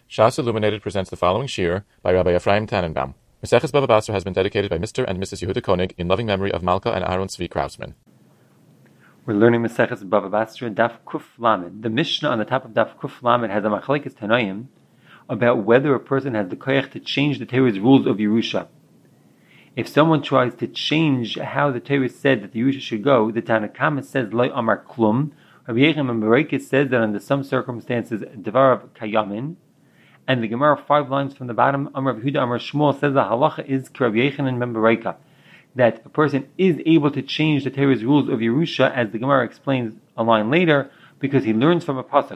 Shas Illuminated presents the following shiur by Rabbi Ephraim Tannenbaum. Maseches Bava Basra has been dedicated by Mr. and Mrs. Yehuda Koenig in loving memory of Malka and Aaron Tzvi Krausman. We're learning Maseches Bava Basra, Daf Kuf Lamed. The Mishnah on the top of Daf Kuf Lamed has a machlekes Tanoim about whether a person has the koyach to change the Torah's rules of Yerusha. If someone tries to change how the Torah said that the Yerusha should go, the Tanna Kama says Lo Amar Klum. Rabbi Yechim and Bereikis says that under some circumstances Devarav Kayamin. And the Gemara 5 lines from the bottom, Amar Yehuda Amar Shmuel says the halacha is Rabbi Yechim and Bereika, that a person is able to change the Torah's rules of Yerusha, as the Gemara explains a line later, because he learns from a pasuk.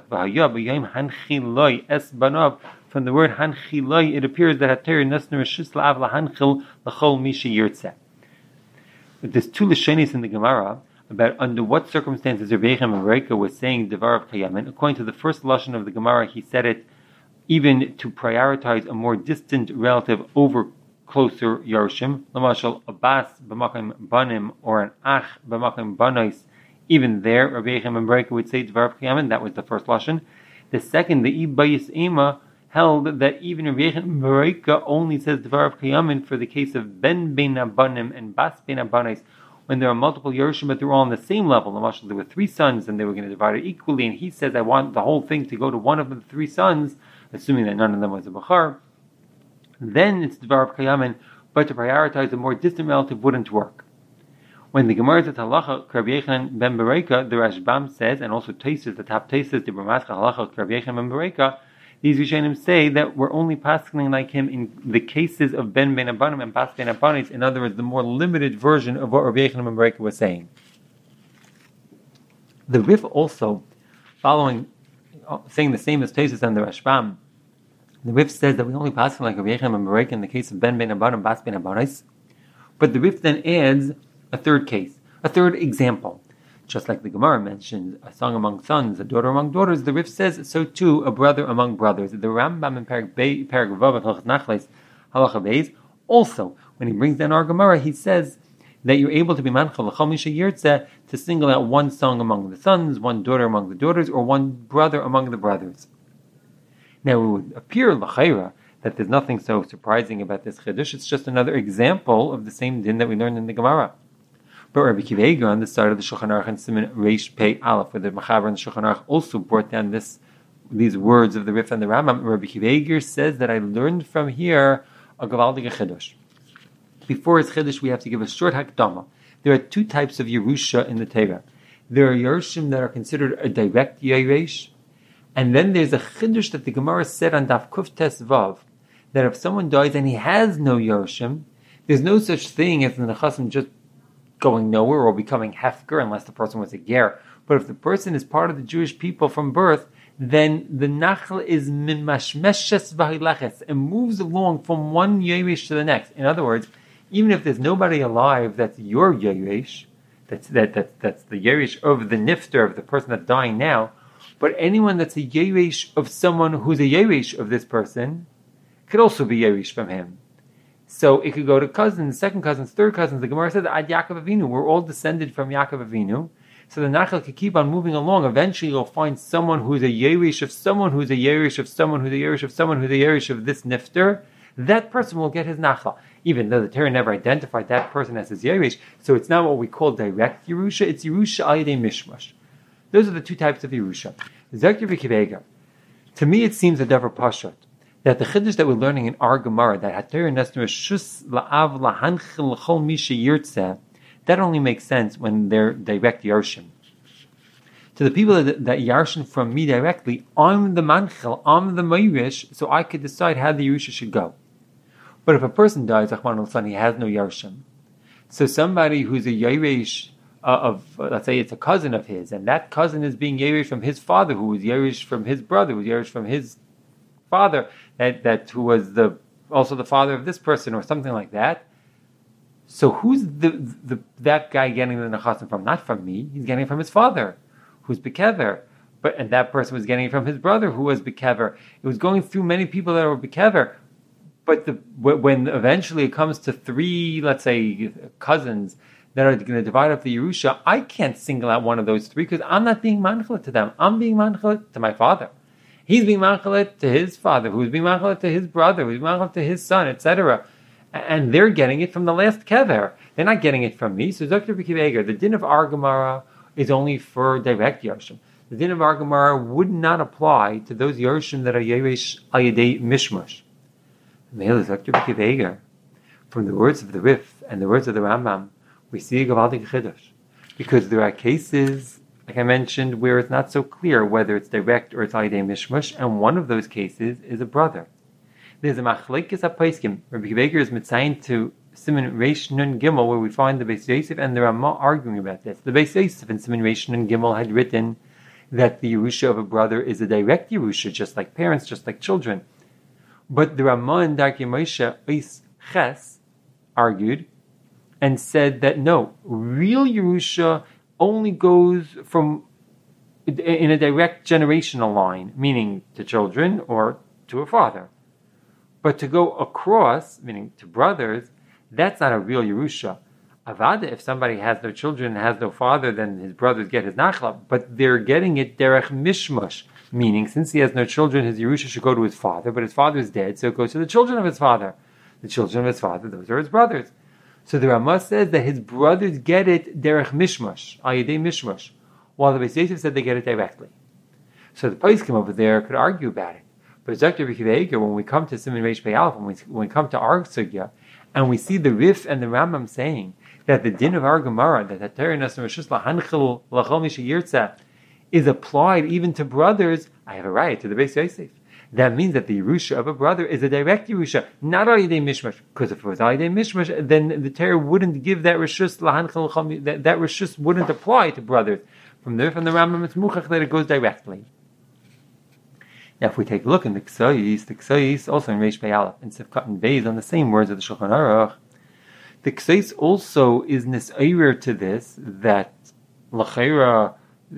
From the word hanchiloi, it appears that Torah nasner reshus la'av lahanchil l'chol mishi yirtzeh. There's two lashonis in the Gemara about under what circumstances Rabbi Yechim and Bereika was saying devar of kayamin. According to the first lashon of the Gemara, he said it even to prioritize a more distant relative over closer Yaroshim, Lamashal Abbas b'makim banim or an ach b'makim banais. Even there, Rabbi Yechim and Bereika would say Dvar Kayamin. That was the first lashon. The second, the Ibayis Ema, held that even Rabbi Yechim and Bereika only says Dvar Kayamin for the case of Ben Ben Abanim and Bas Ben Abanais, when there are multiple Yerushim, but they're all on the same level. Lamashal, there were 3 sons, and they were going to divide it equally. And he says, I want the whole thing to go to one of the 3 sons, assuming that none of them was a Bachar. Then it's Dvar Kayamin, but to prioritize a more distant relative wouldn't work. When the Gemara is at halacha Rabbi Yechim ben Bereika, the Rashbam says, and also Taisus, the top Taisus, the Bramaska halacha Rabbi Yechim ben Bereika, these Rishonim say that we're only passing like him in the cases of Ben Ben Abanim and Bas Ben Abanis. In other words, the more limited version of what Rabbi Yechim ben Bereika was saying. The Rif also, saying the same as Taisus and the Rashbam, the Rif says that we only pass like Rabbi Yechim ben Bereika in the case of Ben Ben Abanim and Bas Ben Abanis. But the Rif then adds a third case, a third example. Just like the Gemara mentioned, a son among sons, a daughter among daughters, the Rif says so too, a brother among brothers. The Rambam in Perek Vav of Hilchos Nachles, Halacha Beis, also, when he brings down our Gemara, he says that you're able to be manchal l'chol misha yirtzeh, to single out one son among the sons, one daughter among the daughters, or one brother among the brothers. Now it would appear l'chayra that there's nothing so surprising about this chiddush. It's just another example of the same din that we learned in the Gemara. But Rabbi Akiva Eiger on the side of the Shulchan Aruch and Siman Reish Pei Aleph, where the Machaber and the Shulchan Aruch also brought down these words of the Rif and the Rambam, Rabbi Akiva Eiger says that I learned from here a Gavaldige Chiddush. Before his Chiddush, we have to give a short Hakdama. There are 2 types of Yerusha in the Torah. There are Yerushim that are considered a direct Yeresh, and then there's a Chiddush that the Gemara said on Daf Kuf Tes Vav, that if someone dies and he has no Yerushim, there's no such thing as the Nechasim just going nowhere or becoming hefker unless the person was a ger. But if the person is part of the Jewish people from birth, then the nachal is mimashmeshes vahileches and moves along from one yeresh to the next. In other words, even if there's nobody alive that's your yeresh, that's the yeresh of the nifter, of the person that's dying now, but anyone that's a yeresh of someone who's a yeresh of this person could also be yeresh from him. So it could go to cousins, second cousins, third cousins. The Gemara says, Ad Yaakov Avinu, we're all descended from Yaakov Avinu. So the Nachal could keep on moving along. Eventually you'll find someone who's a Yeresh of someone, who's a Yeresh of someone, who's a Yeresh of someone, who's a Yeresh of this Nifter. That person will get his Nachal. Even though the Torah never identified that person as his Yeresh, so it's not what we call direct Yerusha, it's Yerusha al yedei mishmash. Those are the 2 types of Yerusha. Zakir v'kivega. To me it seems a davar pashut, that the chiddush that we're learning in our Gemara, that Hater Nesner Shus La'av Lahanchil L'chol Misha Yirtzeh, that only makes sense when they're direct Yarshim. To the people that Yarshin from me directly, I'm the Manchil, I'm the Meirish, so I could decide how the Yerusha should go. But if a person dies, Achman al-San, he has no Yarshim. So somebody who's a Yeresh of, let's say it's a cousin of his, and that cousin is being Yeresh from his father, who was Yeresh from his brother, who was Yeresh from his father, that who was also the father of this person, or something like that. So who's that guy getting the nechasim from? Not from me. He's getting it from his father, who's bekever. And that person was getting it from his brother, who was bekever. It was going through many people that were bekever. But when eventually it comes to 3, let's say, cousins that are going to divide up the Yerusha, I can't single out one of those 3 because I'm not being manchlet to them. I'm being manchlet to my father. He's being machalet to his father, who's being machalet to his brother, who's being machalet to his son, etc. And they're getting it from the last kever. They're not getting it from me. So Dr. Bikiv, the din of Ar Gemara is only for direct Yarshim. The din of Ar Gemara would not apply to those Yarshim that are Yeresh Ayadei Mishmush. Dr. Bikiv, from the words of the Rif and the words of the Rambam, we see a Gavaldik Chiddush. Because there are cases, like I mentioned, where it's not so clear whether it's direct or it's Ayadei Mishmush, and one of those cases is a brother. There's a machlekes hapaiskim. Rabbi Kiveger is mitzayin to Siman Reish Nun Gimel, where we find the Beis Yosef and the Ramah arguing about this. The Beis Yosef in Siman Reish Nun Gimel had written that the Yerusha of a brother is a direct Yerusha, just like parents, just like children. But the Ramah and Darkei Moshe Ois Ches argued and said that no, real Yerusha only goes from in a direct generational line, meaning to children or to a father. But to go across, meaning to brothers, that's not a real Yerusha. Avada, if somebody has no children and has no father, then his brothers get his nachla. But they're getting it derech mishmush, meaning since he has no children, his Yerusha should go to his father, but his father is dead, so it goes to the children of his father. The children of his father, those are his brothers. So the Ramah says that his brothers get it derech mishmush, ayidei mishmush, while the Beis Yosef said they get it directly. So the poskim over there could argue about it. But Dr. Bikiv, when we come to Siman Reish Pei Aleph, when we come to our sugya, and we see the Rif and the Rambam saying that the din of our Gemara, that Hatari Nasr Rishus Lahanchil Lachol Misha Yirtzeh, is applied even to brothers, I have a right to the Beis Yosef. That means that the Yerusha of a brother is a direct Yerusha, not Ayidei Mishmash. Because if it was Ayidei Mishmash, then the Torah wouldn't give that Rishus Lahanchil Lachol, that Rishus wouldn't apply to brothers. From the Rambam, it's Muchach that it goes directly. Now, if we take a look in the Ksayis also in Reish Pei Aleph and Sivkat and Beis on the same words of the Shulchan Aruch, the Ksayis also is nisayir to this that l'chayra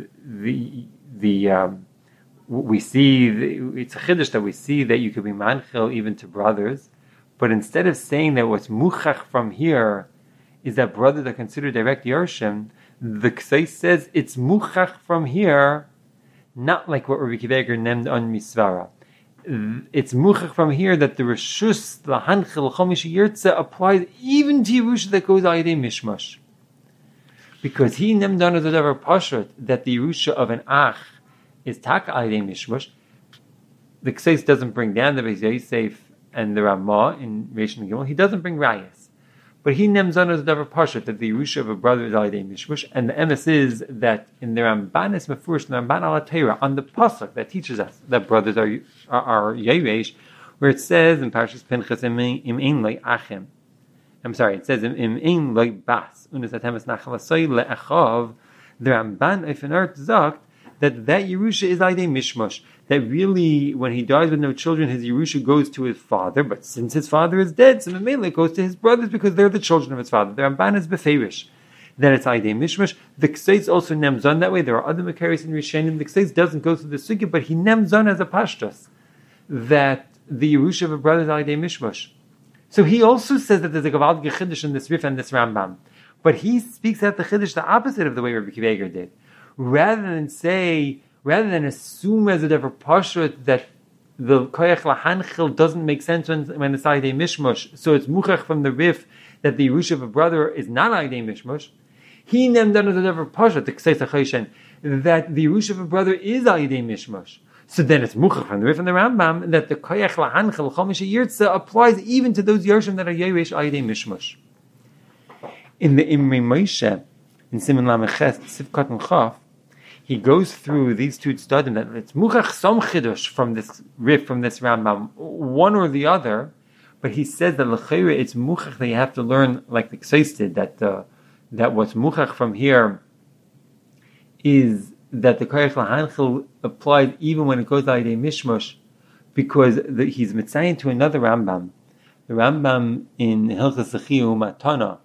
we see it's a chiddush that we see that you could be manchil even to brothers, but instead of saying that what's muchach from here is that brothers are considered direct Yershim, the Ksayis says it's muchach from here. Not like what Rabbi Kiveger named on Misvara. It's muchach from here that the Rishus, the Hanchil, Chomish Yirtzeh applies even to Yerusha that goes Ayidei Mishmash. Because he named on as a davar pashut that the Yerusha of an Ach is Tak Ayidei Mishmash. The Ksais doesn't bring down the Beis Yosef and the Ramah in Reish and Gimel. He doesn't bring Rayas. But he names on as a davar pashut that the Yerusha of a brother is Ayidei Mishmash, and the emes is that in the Ramban is Mefurish, the Ramban al Torah, on the pasuk that teaches us that brothers are Yeresh, where it says in Parshas Pinchas im ein loy achim. I'm sorry, it says im ein loy bas unis atemes nachlasoi le'achav. The Ramban Eifenart sagt that Yerusha is Ayidei Mishmash. That really, when he dies with no children, his Yerusha goes to his father, but since his father is dead, so Mamela goes to his brothers because they're the children of his father. The Ramban is Beferish. Then it's Ayidei Mishmash. The Ksais also nems on that way. There are other Makaris in Rishonim. The Ksais doesn't go through the Sugya, but he nems on as a Pashtas, that the Yerusha of a brother is Ayidei Mishmash. So he also says that there's a Gavald Chiddush in this Rif and this Rambam. But he speaks out the Chiddush the opposite of the way Rabbi Kiveger did. Rather than assume as a davar pashut that the koyach lahanchil doesn't make sense when it's Ayidei Mishmush, so it's muchach from the Rif that the Yerusha of a brother is not Ayidei Mishmush, he named as a davar pashut, the Ksei Choshen, that the Yerusha of a brother is Ayidei Mishmush. So then it's muchach from the Rif and the Rambam that the koyach lahanchil chomish yirtza applies even to those Yershim that are Yeresh Ayidei Mishmush. In the Imrei Moshe, in Siman Lameches, Sivkat and Chaf, he goes through these two tzedadim that it's muchach som chidush from this Rif, from this Rambam, one or the other, but he says that l'chayre it's muchach that you have to learn like the Ksais did, that what's muchach from here is that the koyach lahanchil applies even when it goes Ayidei Mishmush, because he's mitzayin to another Rambam, the Rambam in Hilchas Zechiyu Matana,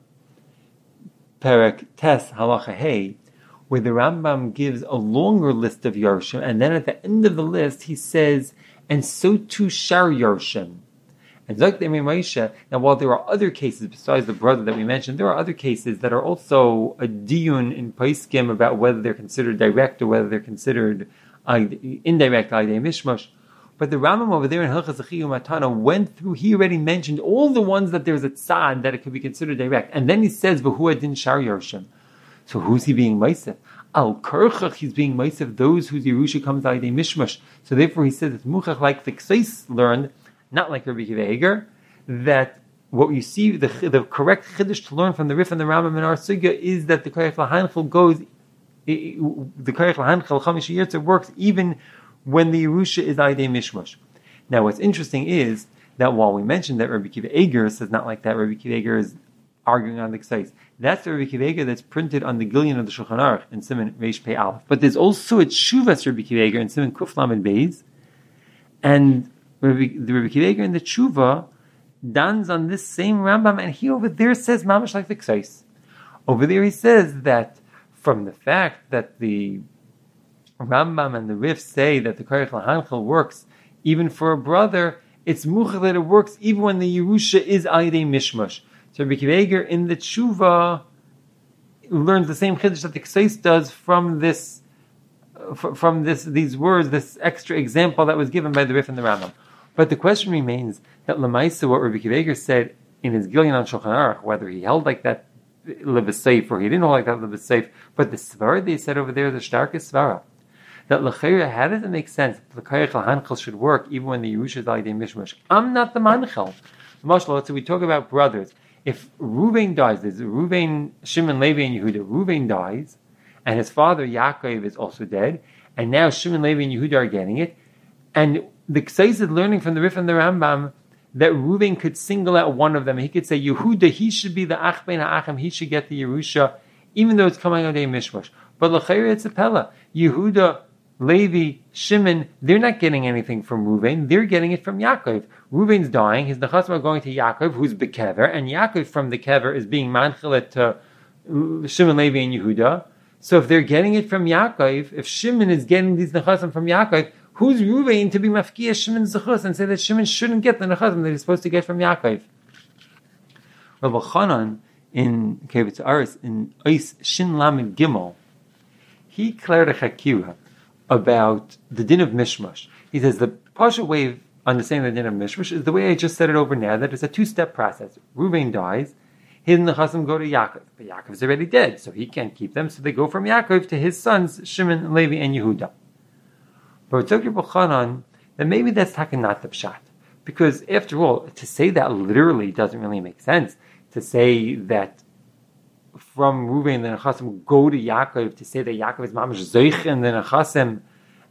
Perek Tes Halacha Hey, where the Rambam gives a longer list of Yarshim, and then at the end of the list he says, and so too Shar Yarshim. And Zok the Imrei Moshe, now while there are other cases besides the brother that we mentioned, there are other cases that are also a diyun in Paiskim about whether they're considered direct or whether they're considered indirect Aydei Mishmash. But the Rambam over there in Hilchas Achiyu Matana went through, he already mentioned all the ones that there's a tzad that it could be considered direct. And then he says, V'hu adin shar Yerushin. So who's he being Meisef? Al Kerchach, he's being Meisef, those whose Yerusha comes Aydei Mishmash. So therefore he says it's Muchach like the Ksais learned, not like Rabbi Akiva Eiger, that what you see, the correct Chiddush to learn from the Rif and the Rambam in our Sugya is that the Koyach L'Hanchel goes, the Koyach L'Hanchel Chamish Yirtzeh works even when the Yerusha is Aydei Mishmash. Now what's interesting is that while we mentioned that Rabbi Akiva Eiger says not like that, Rabbi Akiva Eiger is arguing on the Ksais. That's the Rabbi Akiva Eiger that's printed on the Gillion of the Shulchan Aruch in Siman Reish Pei Aleph. But there's also a Tshuvas Rabbi Akiva Eiger in Siman Kuf Lamed Beis, and the Rabbi Akiva Eiger in the Tshuva dons on this same Rambam, and he over there says mamash like the Ksais. Over there he says that from the fact that the Rambam and the Rif say that the Koyach L'Hanchel works even for a brother, it's muchach that it works even when the Yerusha is Aydei Mishmash. So Rabbi Akiva Eiger in the Tshuva learns the same chiddush that the Ksais does from these words, this extra example that was given by the Rif and the Rambam. But the question remains that Lamaisa, what Rabbi Akiva Eiger said in his Gilyon on Shulchan Aruch, whether he held like that Levaseif or he didn't hold like that Levaseif, but the Svara they said over there is the starkest Svara. That L'cheira, how does it make sense that the Koyach L'Hanchel should work even when the Yerusha is Aydei Mishmash? I'm not the Manchel. So we talk about brothers. If Reuven dies, there's Reuven, Shimon, Levi, and Yehuda. Reuven dies, and his father Yaakov is also dead, and now Shimon, Levi, and Yehuda are getting it, and the Ksais is learning from the Rif and the Rambam that Reuven could single out one of them. He could say, Yehuda, he should be the Ach Ben HaAchim, he should get the Yerusha, even though it's coming out of Mishmash. But L'cheira, it's a Pella. Yehuda, Levi, Shimon, they're not getting anything from Reuven, they're getting it from Yaakov. Reuven's dying, his Nechasim are going to Yaakov, who's Bekever, and Yaakov from the Kever is being manchelet to Shimon, Levi, and Yehuda. So if they're getting it from Yaakov, if Shimon is getting these Nechasim from Yaakov, who's Reuven to be mafkiya Shimon's zechus and say that Shimon shouldn't get the nechasim that he's supposed to get from Yaakov? Rabbi Chanan in Kevitz Aris in Ois Shin Lamed Gimel, he declared a chakira about the din of mishmash. He says the partial way of understanding the din of mishmash is the way I just said it over now, that it's a two-step process. Reuven dies, his nechasim go to Yaakov, but Yaakov's already dead, so he can't keep them, so they go from Yaakov to his sons Shimon, Levi, and Yehuda. But it's Rabbi Chanan that maybe that's not the pshat, because after all, to say that literally doesn't really make sense. To say that from Reuven the Nechasim go to Yaakov, to say that Yaakov is mamash zoich and the Nechasim,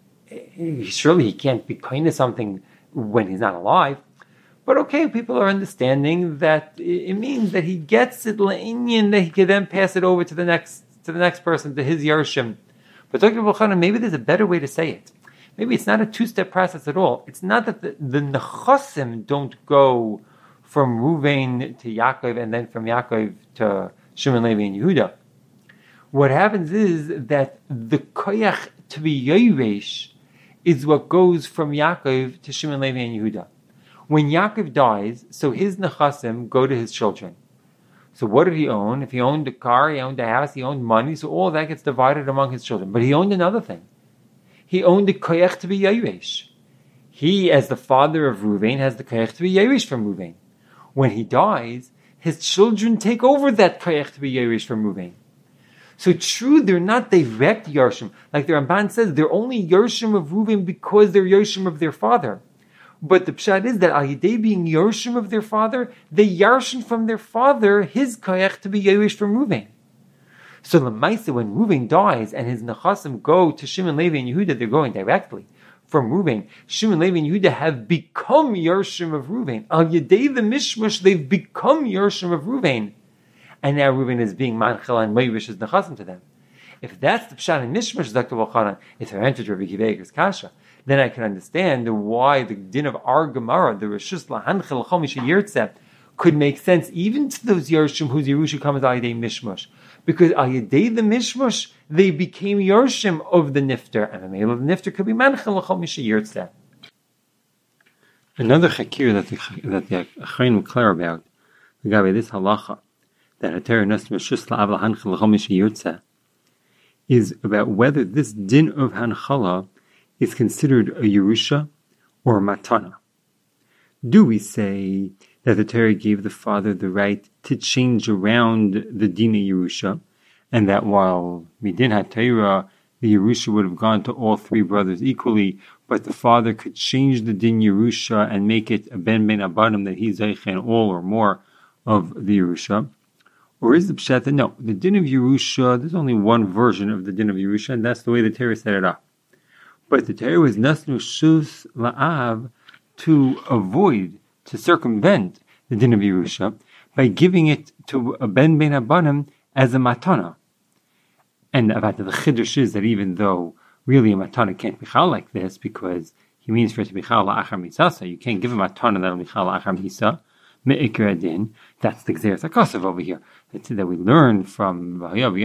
surely he can't be kind of something when he's not alive. But okay, people are understanding that it means that he gets it le'inyan, that he can then pass it over to the next person, to his Yershim. But Rabbi Chanan, maybe there's a better way to say it. Maybe it's not a two-step process at all. It's not that the Nechasim don't go from Reuven to Yaakov and then from Yaakov to Shimon, Levi, and Yehuda. What happens is that the koyach to be Yeresh is what goes from Yaakov to Shimon, Levi, and Yehuda. When Yaakov dies, so his Nechasim go to his children. So what did he own? If he owned a car, he owned a house, he owned money, so all that gets divided among his children. But he owned another thing. He owned the koyach to be Yeresh. He, as the father of Reuven, has the koyach to be Yeresh from Reuven. When he dies, his children take over that koyach to be Yeresh from Reuven. So true, they're not direct Yershim. Like the Ramban says, they're only Yershim of Reuven because they're Yershim of their father. But the pshat is that al-yidei being Yershim of their father, they Yershim from their father his koyach to be Yeresh from Reuven. So the Maisa, when Reuven dies and his Nechasim go to Shimon, Levi, and Yehuda, they're going directly from Reuven. Shimon, Levi, and Yehuda have become Yershim of Reuven. Al Yedei the Mishmash, they've become Yershim of Reuven. And now Reuven is being Manchel and Meirish as Nechasim to them. If that's the Pshat in Mishmash, Dr. Volchanan, it's her answer to Rabbi Akiva Eiger's Kasha, then I can understand why the din of our Gemara, the Reshus Lahanchel Chomish Yirtzeh, could make sense even to those Yershim whose Yerusha comes al Yedei Mishmash. Because al Yedei the Mishmash, they became Yershim of the Nifter, and the male of the Nifter could be Manchel L'chol Misha Yirtzeh. Another chakir that the Achrein were clear about, regarding this halacha, that a Torah Nes Reshus La'av Lahanchel L'chol Misha Yirtzeh, is about whether this din of Hanchala is considered a Yerusha or a Matana? Do we say that the Torah gave the father the right to change around the Dina Yerusha, and that while Midin HaTorah, the Yerusha would have gone to all three brothers equally, but the father could change the Din Yerusha and make it a Ben Abanim that he's Zeichen all or more of the Yerusha? Or is the Pshat that no, the Din of Yerusha, there's only one version of the Din of Yerusha, and that's the way the Torah set it up. But the Torah was Nasnu Shus La'av to avoid, to circumvent the Din of Yerusha by giving it to a Ben Abanim as a Matana. And about the Chiddush is that even though really a Matana can't be chal like this, because he means for it to be chal la'achar misasa, you can't give a Matana that will be chal la'achar misa, me'ikr adin, that's the Gzeres HaKosav over here. That's that we learn from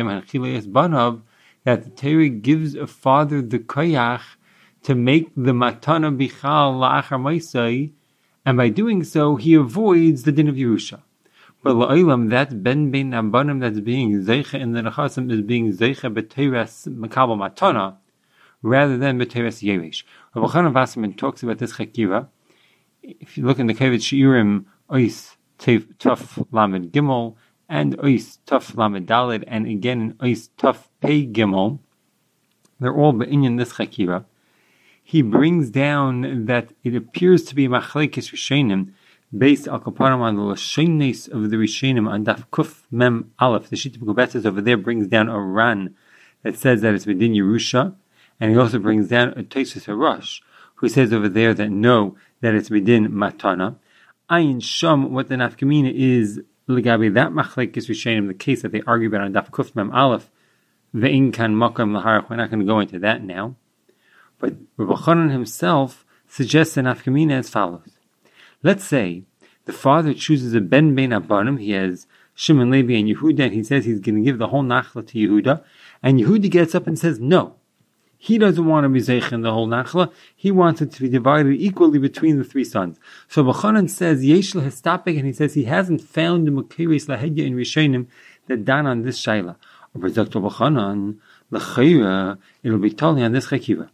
Banav that the Torah gives a father the koyach to make the Matana be chal la'achar misai, and by doing so, he avoids the Din of Yerusha. But la'olam, that Ben Abanim that's being zeicha in the nechasim is being zeicha b'teres makabel matana, rather than b'teres yeresh. Rabbi Chanan Wasserman talks about this chakira. If you look in the Kevet Shiurim, Ois Tuf Lamed Gimel, and Ois Tuf Lamed Daled, and again in Ois Tuf Pei Gimel, they're all b'inyan this chakira. He brings down that it appears to be machlekes rishenim, based al kaparam on the lashonis of the rishenim on daf kuf mem aleph. The Shita B'Kubetzes over there brings down a ran that says that it's within Yerusha, and he also brings down a Tosfos Harash who says over there that no, that it's within Matana. Ayin Sham, what the nafkamina is legabi that machlekes rishenim, the case that they argue about on daf kuf mem aleph, ve'in kan makam laharach. We're not going to go into that now. But Rabbi Chanan himself suggests an nafkamina as follows. Let's say the father chooses a Ben Abanim, he has Shimon, Levi, and Yehuda, and he says he's going to give the whole Nachla to Yehuda, and Yehuda gets up and says no. He doesn't want to be Zeich in the whole Nachla, he wants it to be divided equally between the three sons. So Bachanan says, Yesh Hestapik, and he says he hasn't found the Mukiris Lahedya in Rishonim that done on this Shaila. Or Dr. Bachanan, L'chayra, it'll be totally on this Chakiva.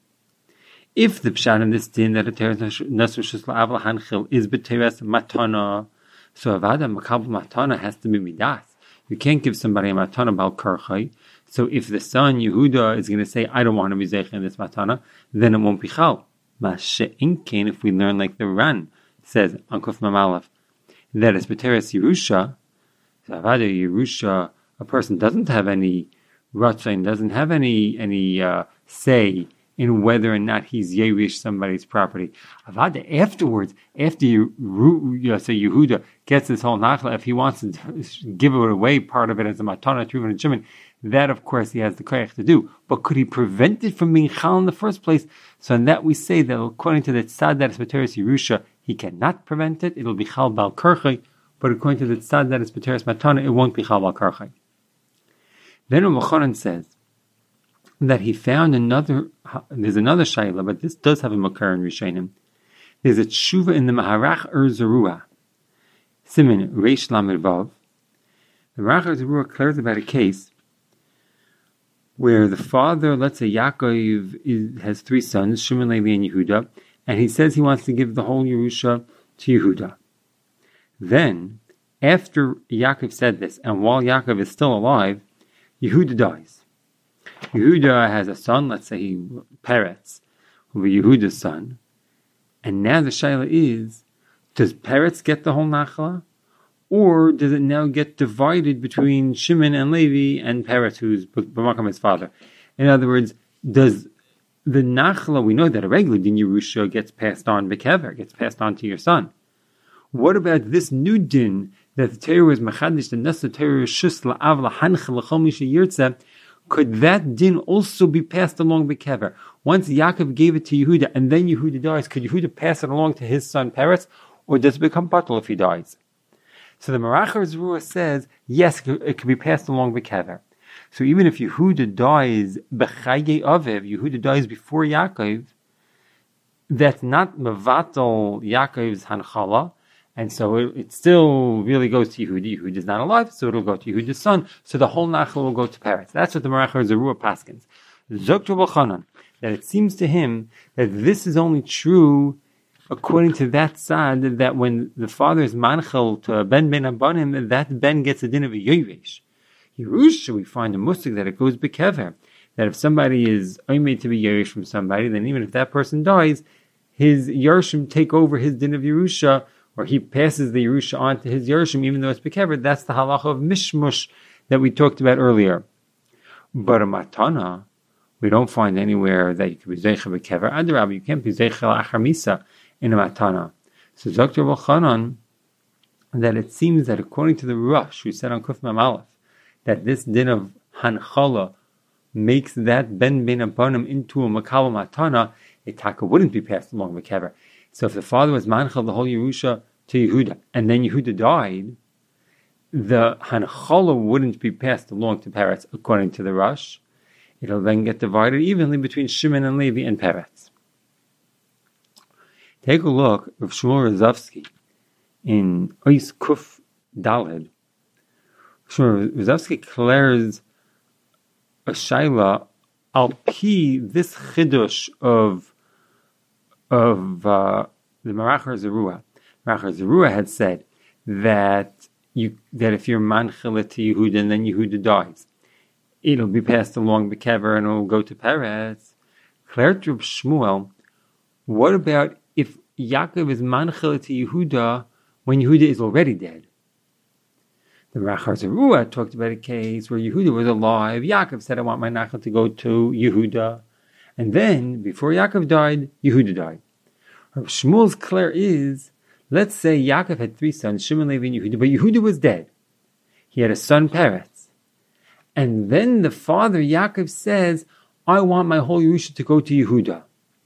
If the pshat in this din that a teres nasur shus la'av lahanchil is b'teres matana, so avada makabel matana has to be midas. You can't give somebody a matana bal karchai. So if the son Yehuda is going to say, I don't want to be zeich in this matana, then it won't be chal. Ma'she'inkein, if we learn like the Ran says on Kuf Mamalef, that it's b'teres Yerusha, so avada Yerusha, a person doesn't have any ratzain, doesn't have any say in whether or not he's Yerush somebody's property. Avada, afterwards, after Yehuda gets this whole nachla, if he wants to give it away, part of it as a matana, Truvan and Shimon, that of course he has the koyach to do. But could he prevent it from being chal in the first place? So in that we say that according to the tzad that is b'teres Yerusha, he cannot prevent it. It'll be chal bal karchai. But according to the tzad that is b'teres matana, it won't be chal bal karchai. Then Rabbi Chanan says that he found there's another shayla, but this does have a makar in Rishonim. There's a tshuva in the Maharach Zerua, Siman Reish Lamed Vav. The Maharach Zerua clears about a case where the father, let's say Yaakov has three sons, Shimon, Levi, and Yehuda, and he says he wants to give the whole Yerusha to Yehuda. Then, after Yaakov said this, and while Yaakov is still alive, Yehuda dies. Yehuda has a son, let's say Peretz, who will be Yehuda's son. And now the shayla is, does Peretz get the whole nachla? Or does it now get divided between Shimon and Levi and Peretz, who's B'makam his father? In other words, does the nachla, we know that a regular din Yerusha gets passed on Bekever, gets passed on to your son. What about this new din that the Torah was machadish, the Nasa Torah shus la'av lahanchel l'chol misha yirtzeh? Could that din also be passed along Bekever? Once Yaakov gave it to Yehuda and then Yehuda dies, could Yehuda pass it along to his son Peretz? Or does it become batal if he dies? So the Maharach Zerua says, yes, it could be passed along Bekever. So even if Yehuda dies b'chayei aviv, Yehuda dies before Yaakov, that's not mevatel Yaakov's hanchala, and so it still really goes to Yehuda. Yehuda is not alive, so it'll go to Yehuda's son. So the whole nachla will go to Peretz. That's what the Maharach Zerua paskins. Zok Rabbi Chanan, that it seems to him that this is only true according to that side, that when the father is manchel to ben abanim, that ben gets a din of a yovesh. Yerusha, we find a musik that it goes bekever, that if somebody is made to be yeresh from somebody, then even if that person dies, his Yershim take over his din of Yerusha, or he passes the Yerusha on to his Yershim, even though it's bekever. That's the halacha of mishmush that we talked about earlier. But a matana, we don't find anywhere that you can be zeicha bekever. Adarab, you can't be zeicha achar misa in a matana. So Dr. Bachanan, that it seems that according to the Rush, we said on Kuf Mem Aleph, that this din of hanchala makes that ben abanim into a makabel matana, a taka wouldn't be passed along bekever. So if the father was manchal the whole Yerusha to Yehuda, and then Yehuda died, the hanchala wouldn't be passed along to Peretz according to the Rush. It'll then get divided evenly between Shimon and Levi and Peretz. Take a look of Shmuel Rozovsky in Ois Kuf Daled. Shmuel Rozovsky declares a shaila al pi this chidush of the Maracher Zerua. Maracher Zerua had said that if you're manchelet to Yehuda and then Yehuda dies, it'll be passed along bekever and it'll go to Peretz. Claire to Shmuel, what about if Yaakov is manchelet to Yehuda when Yehuda is already dead? The Maracher Zerua talked about a case where Yehuda was alive. Yaakov said, I want my nachal to go to Yehuda. And then, before Yaakov died, Yehuda died. Shmuel's clear is, let's say Yaakov had 3 sons, Shimon, Levi, and Yehuda, but Yehuda was dead. He had a son, Peretz. And then the father, Yaakov, says, I want my whole Yerusha to go to Yehuda.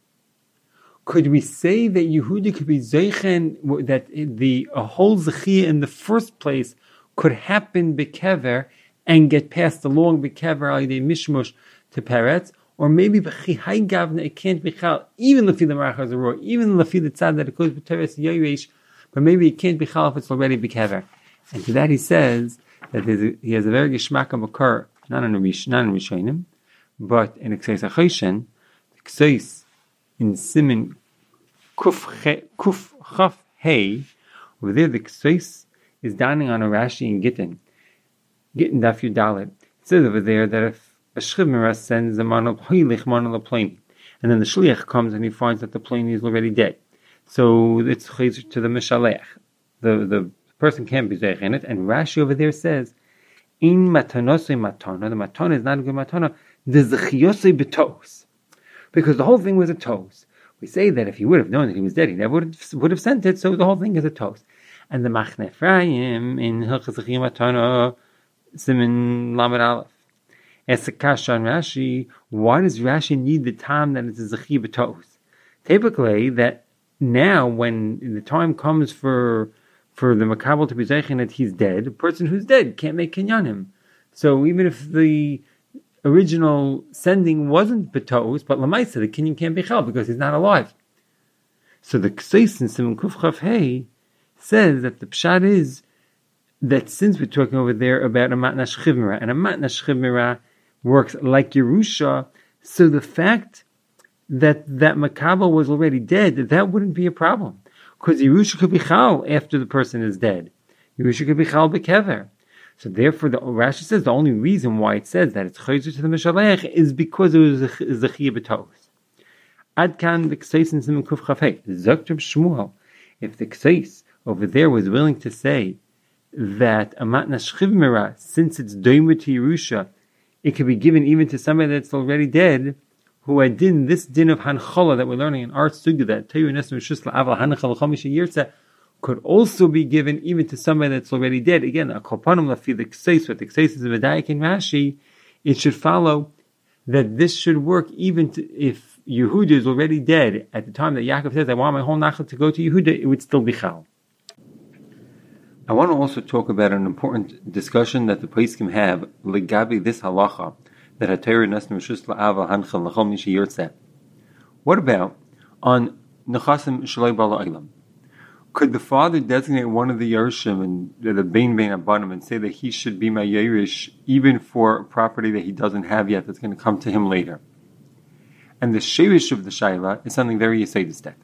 Could we say that Yehuda could be Zeichen, that the whole Zechiyah in the first place could happen bekever and get passed along bekever al yedei mishmush to Peretz, or maybe b'chihai gavna it can't be chal, even lefi the Maracher Zerua, even lefi the tzad that it goes b'teres yoyesh, but maybe it can't be chal if it's already bekever. And to that he says that he has a very geshmak of occur, not in Rishonim, but in Kseis HaChoshen, Kseis in Simin Kuf Chaf Hey, over there the Kseis is dining on a Rashi in Gittin Daf Yud Dalet. It says over there that if a Shchivmira sends a manal plani, and then the Shliach comes and he finds that the plani is already dead, so it's chayzer to the Mishalech. The person can't be zeich in it, and Rashi over there says, in matanosei matana, the matana is not a good matana, the zechiyosei betos, because the whole thing was a tos. We say that if he would have known that he was dead, he never would have sent it, so the whole thing is a tos. And the Machne Ephraim in Hilchos Zechiyah Matana Simin Lamed Aleph. As a kasha on Rashi, why does Rashi need the time that it's a Zechiyah B'tos? Typically, that now when the time comes for the Makabel to be Zeichin that he's dead, a person who's dead can't make Kinyanim. So even if the original sending wasn't B'tos, but Lamaisa, the Kinyan can't be Chal because he's not alive. So the Kseis in Simin Kuf Chaf Hey says that the pshat is that since we're talking over there about a matna shchivmira, and a matna shchivmira works like Yerusha, so the fact that makabel was already dead, that wouldn't be a problem, because Yerusha could be chal after the person is dead. Yerusha could be chal bekever. So therefore, the Rashi says the only reason why it says that it's chayzer to the mishalech is because it was a zechiyah b'tos. Ad kan the kseis in siman kuf chafei Zakter Shmuel, if the kseis over there was willing to say that a matna shchivmira, since it's doimer to Yerusha, it could be given even to somebody that's already dead, who had this din of hanchala that we're learning in our sugya, that Teiru Nesnu Shusla Aval Hanchala Chamisha Yirtza, could also be given even to somebody that's already dead. Again, a kolpanim lafi the kseis, but the kseis is a medayik in Rashi, it should follow that this should work even if Yehuda is already dead. At the time that Yaakov says, I want my whole nachal to go to Yehuda, it would still be chal. I want to also talk about an important discussion that the Poskim have legabi this halacha that Hatayr Nesnu Rishus La'aval Hanchal L'chol Misha Yirtzeh. What about on Nechasim Shalei Bala Eilam? Could the father designate one of the Yershim and the Bein Abanim and say that he should be my Yerish even for property that he doesn't have yet that's going to come to him later? and the sheirish of the shaila is something very yisaidistic.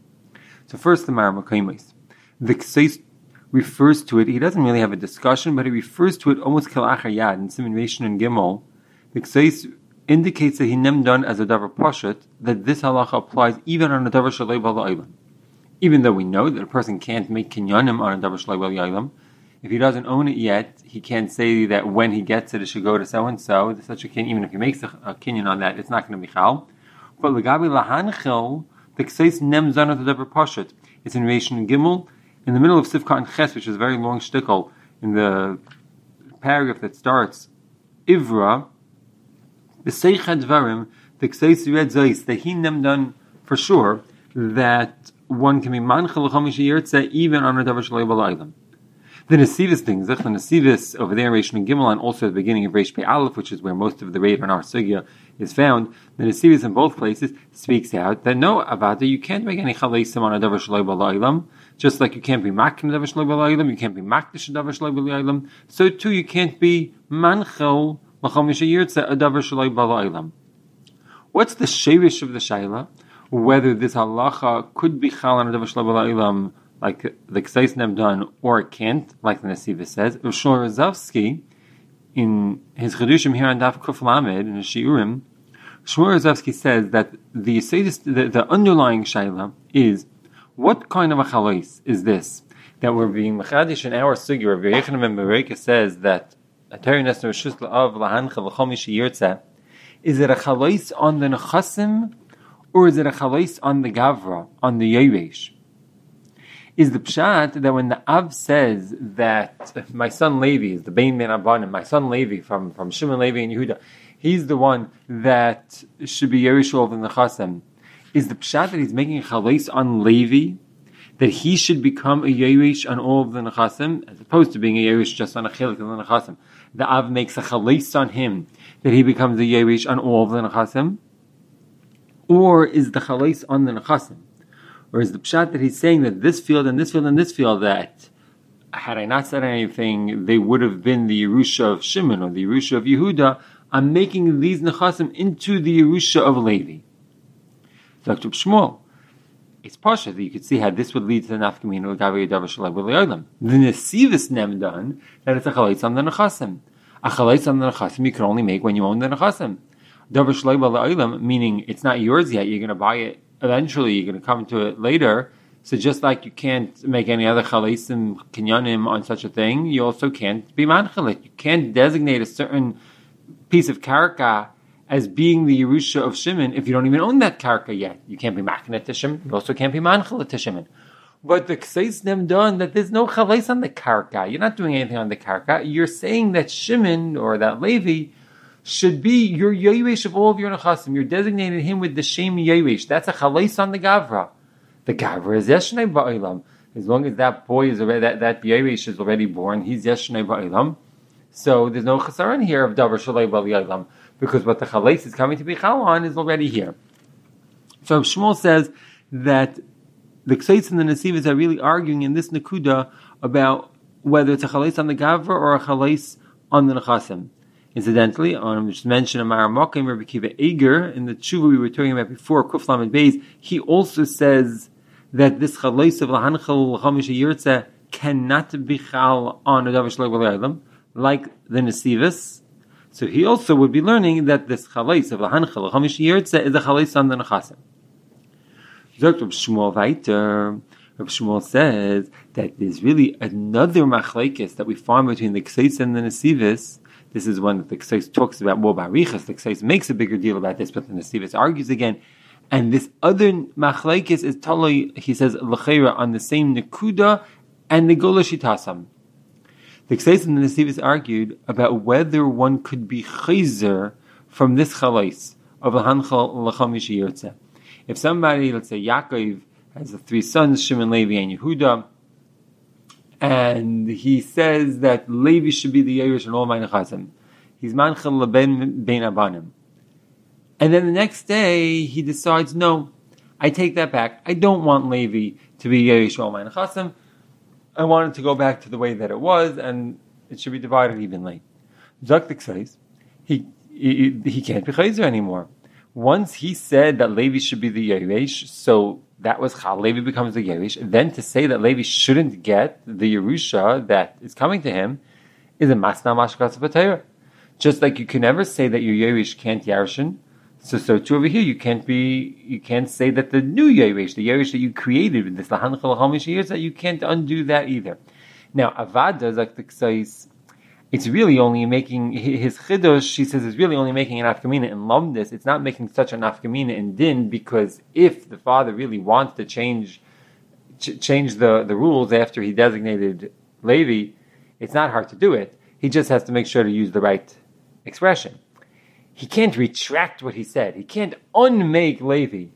So first, the Maramakaimais. The Ksais refers to it, he doesn't really have a discussion, but he refers to it almost kalachar yad in Siman Rishon and Gimel. The Ksais indicates that he done as a davar pashat, that this halacha applies even on a davar shalei bal ha'olam. Even though we know that a person can't make kinyanim on a davar shalei bal ha'olam, if he doesn't own it yet, he can't say that when he gets it, it should go to so-and-so. Such a kinyan, even if he makes a kinyan on that, it's not going to be chal. But l'gabi lahanchil, the Ksais done as a davar pashat. It's in Rishon Gimel, in the middle of Sifka and Ches, which is a very long shtickle, in the paragraph that starts, Ivra, the Seichad Dvarim, the Ksais Red Zeis, that he done for sure, that one can be manchel l'chamish yirtzeh even on a davar shalei bal ha'olam. The Nesivis things, the Nesivis over there in Reish and Gimel, and also at the beginning of Reish Pei Aleph, which is where most of the Reid on our Sugya is found, the Nesivis in both places speaks out that no, Avada, you can't make any chalesim on a davar shalei bal ha'olam, just like you can't be makin a davar shalei bal ha'olam, you can't be makdish a davar shalei bal ha'olam, so too you can't be manchel l'chamish yirtzeh a davar shalei bal ha'olam. What's the sheirish of the shaila? Whether this halacha could be chal on a davar shalei bal ha'olam, like the Ksais done, or it can't, like the Nesiva says. Shmuel Rozovsky, in his Chedushim here on Daf Kuf Lamed, in his Shiurim, Shmuel Rozovsky says that the underlying shaila is, what kind of a chalais is this? That we're being mechadish in our sugya. Rabbi Yochanan ben Bereika says that a Terines Reshus La'av Lahancha L'chomish Yirtzeh, is it a chalais on the Nechasim, or is it a chalais on the Gavra, on the Yeresh? Is the pshat that when the Av says that my son Levi is the Bein Ben Abanim, my son Levi from Shimon Levi and Yehuda, he's the one that should be Yerush of the Nechasem. Is the pshat that he's making a chalais on Levi, that he should become a Yerush on all of the Nechasem, as opposed to being a Yerush just on a Chilik of the Nechasem? The Av makes a chalais on him, that he becomes a Yerush on all of the Nechasem? Or is the chalais on the Nechasem? Or is the pshat that he's saying that this field and this field and this field, that had I not said anything, they would have been the Yerusha of Shimon or the Yerusha of Yehuda, I'm making these Nechasim into the Yerusha of Levi. Dr. Shmuel, it's pasha that you could see how this would lead to the Nafkamina of Gavi Yadav Shalai B'Le'olam. The Nesivis Nemdan, that it's a Chalitz on the Nechasim. A Chalitz on the Nechasim you can only make when you own the Nechasim. Davar Shalai B'Le'olam, meaning it's not yours yet, you're going to buy it. Eventually, you're going to come to it later. So just like you can't make any other chalisim, kinyanim on such a thing, you also can't be manchalit. You can't designate a certain piece of karka as being the Yerusha of Shimon if you don't even own that karka yet. You can't be makinet to Shimon. You also can't be manchalit to Shimon. But the Ksais done that there's no chalis on the karka. You're not doing anything on the karka. You're saying that Shimon or that Levi should be your Yeresh of all of your Nechasim. You're designating him with the Shem Yeresh. That's a Chalais on the Gavra. The Gavra is Yeshnei Ba'ilam. As long as that boy is already, that Yeresh is already born, he's Yeshnei Ba'ilam. So there's no Chasaran here of Davar Shalei Ba'ilam, because what the Chalais is coming to be Chal on is already here. So Shmuel says that the Ksais and the Nesivas are really arguing in this Nakuda about whether it's a Chalais on the Gavra or a Chalais on the Nechasim. Incidentally, on just mentioned a Maramokim, Rabbi Kiva Eger, in the tshuva we were talking about before, Kuf Lamed Beis, he also says that this chalais of lahanchal l'chamish yirtzeh cannot be chal on a davar shalei b'le'olam, like the Nesivus. So he also would be learning that this chalais of lahanchal l'chamish yirtzeh is a chalais on the nechasim. Dr. Shmuel Weiter, Rabbi Shmuel says that there's really another machlekes that we find between the Ksais and the Nesivus. This is one that the Ksais talks about more barichas. The Ksais makes a bigger deal about this, but the Nesivus argues again. And this other machlekes is totally, he says, l'cheira on the same nekuda and the gola shitasam. The Ksais and the Nesivus argued about whether one could be chayzer from this chalais of l'hanchal l'chamish yirtzeh. If somebody, let's say Yaakov, has the three sons, Shimon, Levi, and Yehuda, and he says that Levi should be the Yerush and all my Nechasim. He's manchel leben bein abanim. And then the next day, he decides, no, I take that back. I don't want Levi to be Yerush all my Nechasim. I want it to go back to the way that it was, and it should be divided evenly. Zaktik says, he can't be Chayzer anymore. once he said that Levi should be the Yeresh, so that was how Levi becomes the Yeresh. Then to say that Levi shouldn't get the Yerusha that is coming to him is a Masna Mashkas B'Torah. Just like you can never say that your Yeresh can't Yarshin, so too over here you can't say that the new Yeresh, the Yeresh that you created with this Lahan Chalachamish years, that you can't undo that either. Now Avada, like the Ksais, it's really only making his chidush. She says it's really only making an afkamina in lumdis. It's not making such an afkamina in din, because if the father really wants to change the rules after he designated Levi, it's not hard to do it. He just has to make sure to use the right expression. He can't retract what he said. He can't unmake Levi.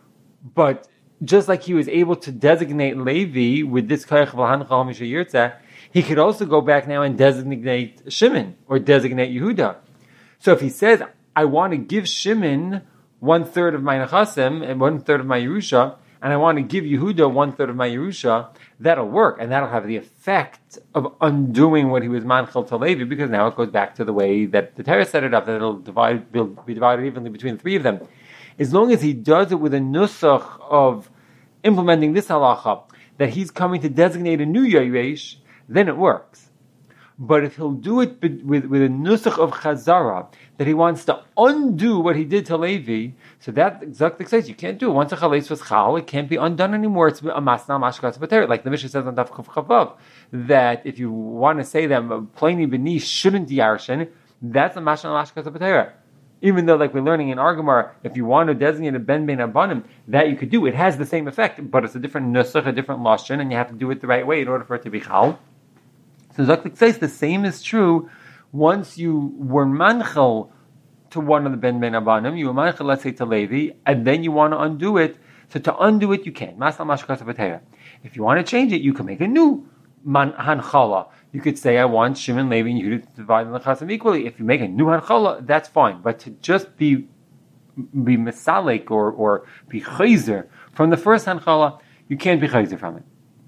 But just like he was able to designate Levi with this Kayach V'Han Chal Misha Yirtzeh, he could also go back now and designate Shimon or designate Yehuda. So if he says, I want to give Shimon 1/3 of my Nechasim and 1/3 of my Yerusha, and I want to give Yehuda 1/3 of my Yerusha, that'll work. And that'll have the effect of undoing what he was Manchel to Levi, because now it goes back to the way that the Torah set it up, that it'll be divided evenly between the three of them. As long as he does it with a nusach of implementing this halacha, that he's coming to designate a new Yeresh, then it works. But if he'll do it with a nusach of chazara, that he wants to undo what he did to Levi, so that exactly says you can't do it. Once a chalais was chal, it can't be undone anymore. It's a masna mashkas b'torah, like the Mishnah says on Daf Kuf Chavav, that if you want to say that plainly beneath shouldn't yarshin, that's a masna mashkas b'torah. Even though, like we're learning in Argamar, if you want to designate a ben abanim, that you could do. It has the same effect, but it's a different nusach, a different lashon, and you have to do it the right way in order for it to be chal. So Zaklik says the same is true once you were manchel to one of the ben abanim, you were manchel, let's say, to Levi, and then you want to undo it. So to undo it, you can. If you want to change it, you can make a new hanchala. You could say, I want Shimon, Levi, and Yehuda to divide the Nechasim equally. If you make a new hanchala, that's fine. But to just be misalik or be chayzer from the first hanchala, you can't be chayzer from it.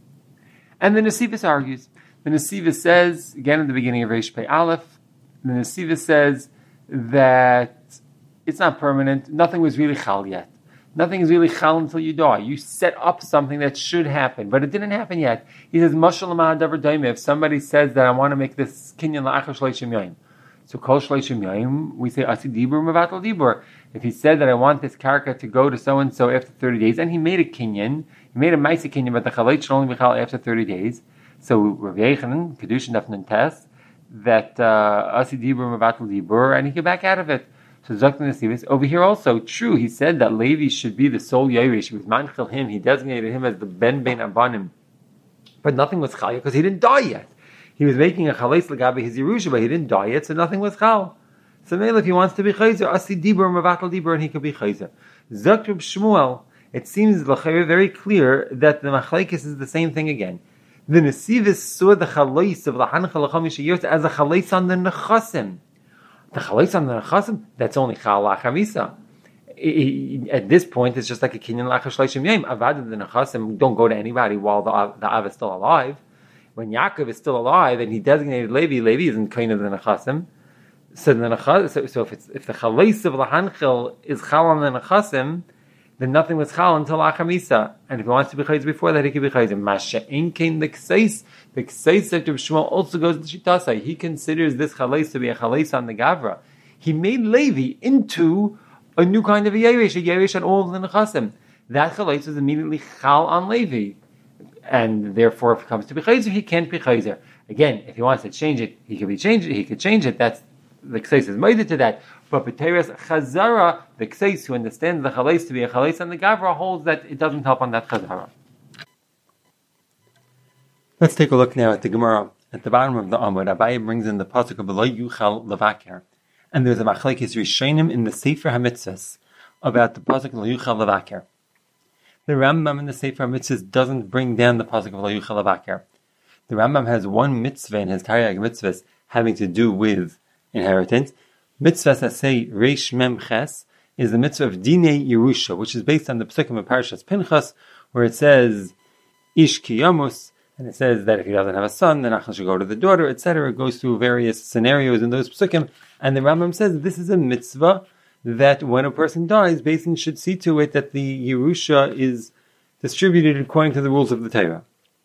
And the Nesivos argues. The Nesivos says, again in the beginning of Reish Pei Aleph, the Nesivos says that it's not permanent. Nothing was really chal yet. Nothing is really chal until you die. You set up something that should happen, but it didn't happen yet. He says, Mashal Ma'adavar Daimeh, if somebody says that I want to make this kinyan la'achar shleishim yayim, so kol shleishim yayim, we say asi dibur mevatel dibur. If he said that I want this character to go to so and so after 30 days, and he made a kinyan, he made a ma'aseh kinyan, but the chalait should only be chal after 30 days. So Rav Yechanan, Kedushin Dafnan Test, that asi dibur mevatel dibur, and he get back out of it. So Zaktan Nesivos over here also true. He said that Levi should be the sole Yeresh. He was manchel him. He designated him as the ben abanim, but nothing was chal because he didn't die yet. He was making a chalais legabe his Yerusha, but he didn't die yet, so nothing was chal. So maybe if he wants to be chayzer, asi dibur mevatel dibur, and he could be chayzer. Zakrib Shmuel. It seems very clear that the machlekes is the same thing again. The Nesivos saw the chalais of Lahan Chalachamish Yirtz as a chalais on the nechasim. The chalais on the nechasim, that's only chal lachamisa. At this point, it's just like a kinyan lachar shleishim yom. Avad the nechasim don't go to anybody while the av is still alive. When Yaakov is still alive and he designated Levi, Levi isn't kind of the nechasim. So the if the chalais of lahanchel is chal on the nechasim, then nothing was chal until achamisa. And if he wants to be chayz before that, he can be chayz. Masha inkein the ksais sector of Shmuel also goes to Shitasai. He considers this chalais to be a chalais on the gavra. He made Levi into a new kind of a yeresh on all of the nechasim. That chalais is immediately chal on Levi, and therefore, if it comes to be chayzer, he can't be chayzer. Again, if he wants to change it, he could change it. That's the ksais is made to that. But B'teres Chazara, the Ksais who understands the Chalais to be a Chalais and the Gavra holds that it doesn't help on that Chazara. Let's take a look now at the Gemara. At the bottom of the Amud, Abaye brings in the pasuk of Lo Yuchal Levaker. And there's a Machlekes Rishonim in the Sefer HaMitzvahs about the pasuk of Lo Yuchal Levaker. The Rambam in the Sefer HaMitzvahs doesn't bring down the pasuk of Lo Yuchal Levaker. The Rambam has one mitzvah in his Taryag mitzvahs having to do with inheritance. Mitzvah that say Reish Mem Ches is the mitzvah of Dinei Yerusha, which is based on the Pesukim of Parashas Pinchas, where it says Ish Kiyamus, and it says that if he doesn't have a son, then Achel should go to the daughter, etc. It goes through various scenarios in those Pesukim, and the Rambam says this is a mitzvah that when a person dies, Beis Din should see to it that the Yerusha is distributed according to the rules of the Torah.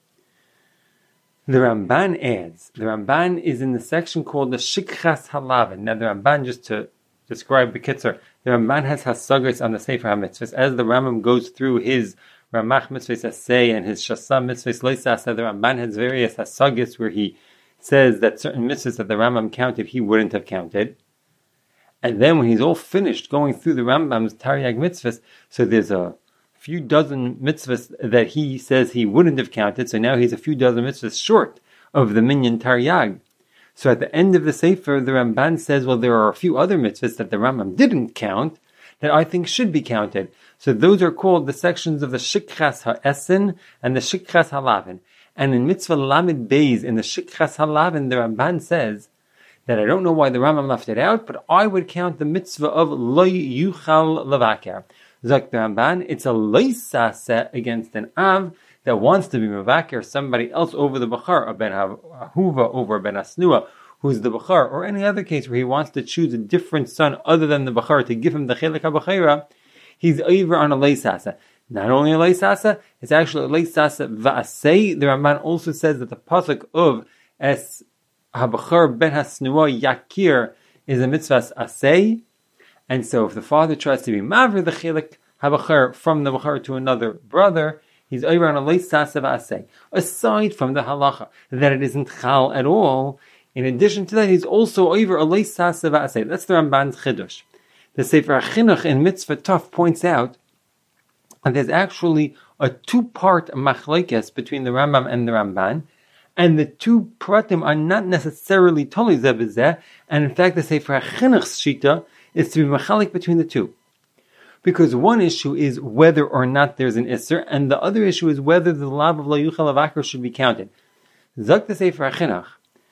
The Ramban adds, the Ramban is in the section called the Shikchas Halavin. Now the Ramban, just to describe the Kitzur, the Ramban has Hasagas on the Sefer HaMitzvahs. As the Rambam goes through his Ramach Mitzvahs Asay and his Shasam Mitzvahs Loisasa, the Ramban has various Hasagas where he says that certain mitzvahs that the Rambam counted, he wouldn't have counted. And then when he's all finished going through the Rambam's Taryag mitzvahs, so there's a few dozen mitzvahs that he says he wouldn't have counted, so now he's a few dozen mitzvahs short of the minyan Taryag. So at the end of the Sefer, the Ramban says, well, there are a few other mitzvahs that the Rambam didn't count that I think should be counted. So those are called the sections of the Shikchas HaEsen and the Shikchas HaLavin. And in Mitzvah Lamed Beis, in the Shikchas HaLavin, the Ramban says that I don't know why the Rambam left it out, but I would count the mitzvah of Lo Yuchal Lavaker. Zak the Ramban, it's a loisase against an Av that wants to be Mavaker, somebody else over the Bachar, a Ben Ahuva over a Ben Asnua, who's the Bachar, or any other case where he wants to choose a different son other than the Bachar to give him the Chelek HaBachira, he's over on a loisase. Not only a loisase, it's actually a loisase va'asei. The Ramban also says that the pasuk of Es Habachar ben Hasnua Yakir is a mitzvah asay, and so if the father tries to be maver the chilik habachar from the bachar to another brother, he's over on a leisas of asay. Aside from the halacha that it isn't chal at all, in addition to that, he's also over a leisas of asay. That's the Ramban's chidush. The Sefer Chinuch in Mitzvah Tov points out that there's actually a two-part machlekes between the Rambam and the Ramban. And the two pratim are not necessarily totally zeh, and in fact the Sefer HaChinuch's shita is to be machalik between the two. Because one issue is whether or not there's an isser, and the other issue is whether the lav of la yuchal avakar should be counted. Zak the Sefer HaChinuch,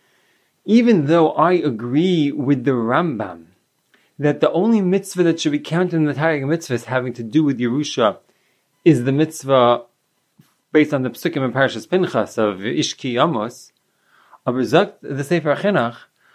even though I agree with the Rambam that the only mitzvah that should be counted in the Taryag mitzvahs having to do with Yerusha is the mitzvah based on the Psukim and Parashas Pinchas of Ishki Amos, the Sefer HaChinuch,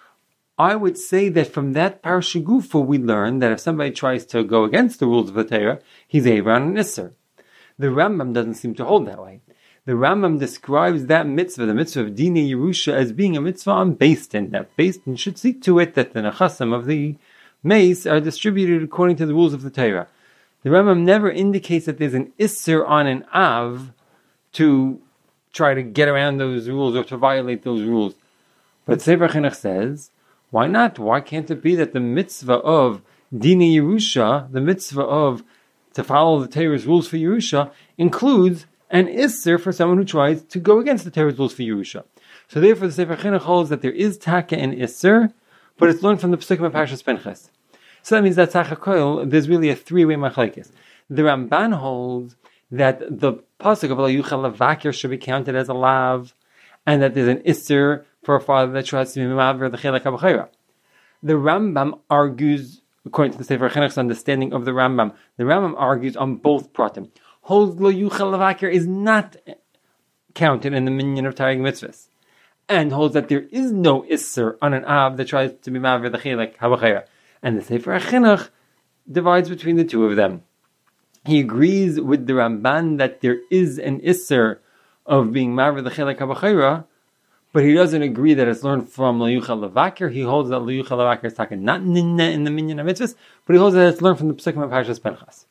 I would say that from that Parasha Gufa we learn that if somebody tries to go against the rules of the Torah, he's Eivor on an Isser. The Rambam doesn't seem to hold that way. The Rambam describes that mitzvah, the mitzvah of Dinei Yerusha, as being a mitzvah on Beis Din. That Beis Din should see to it that the Nechasim of the mace are distributed according to the rules of the Torah. The Rambam never indicates that there's an Isser on an Av to try to get around those rules or to violate those rules. But Sefer Chinuch says, why not? Why can't it be that the mitzvah of Dinei Yerusha, the mitzvah of to follow the Torah's rules for Yerusha, includes an Isser for someone who tries to go against the Torah's rules for Yerusha? So therefore the Sefer Chinuch holds that there is Taka and Isser, but it's learned from the Pesukim of Parashas Pinchas. So that means that Tzachakol, there's really a three-way machlekes. The Ramban holds that the pasuk of La Yuchal Lavakir should be counted as a lav, and that there's an isser for a father that tries to be maver the Chelek HaBachira. The Rambam argues, according to the Sefer HaChinuch's understanding of the Rambam argues on both pratim. Holds La Yuchal Lavakir is not counted in the minyan of Taryag mitzvahs, and holds that there is no isser on an av that tries to be maver the Chelek HaBachira. And the Sefer HaChinuch divides between the two of them. He agrees with the Ramban that there is an Isser of being Maver the Chelek HaBachira, but he doesn't agree that it's learned from La Yuchal Lavakir. He holds that La Yuchal Lavakir is talking not Ninna in the Minyan HaMitzvahs, but he holds that it's learned from the Pesukim of Parashas Pinchas.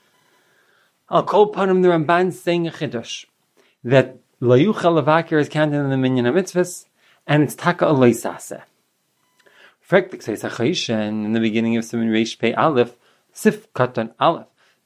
Al Kol Panim, the Ramban saying a Chiddush, that La Yuchal Lavakir is counted in the Minyan HaMitzvahs, and it's Taka Alei Saseh. In the beginning of Siman Reish Pei Aleph, Sif Katan Aleph,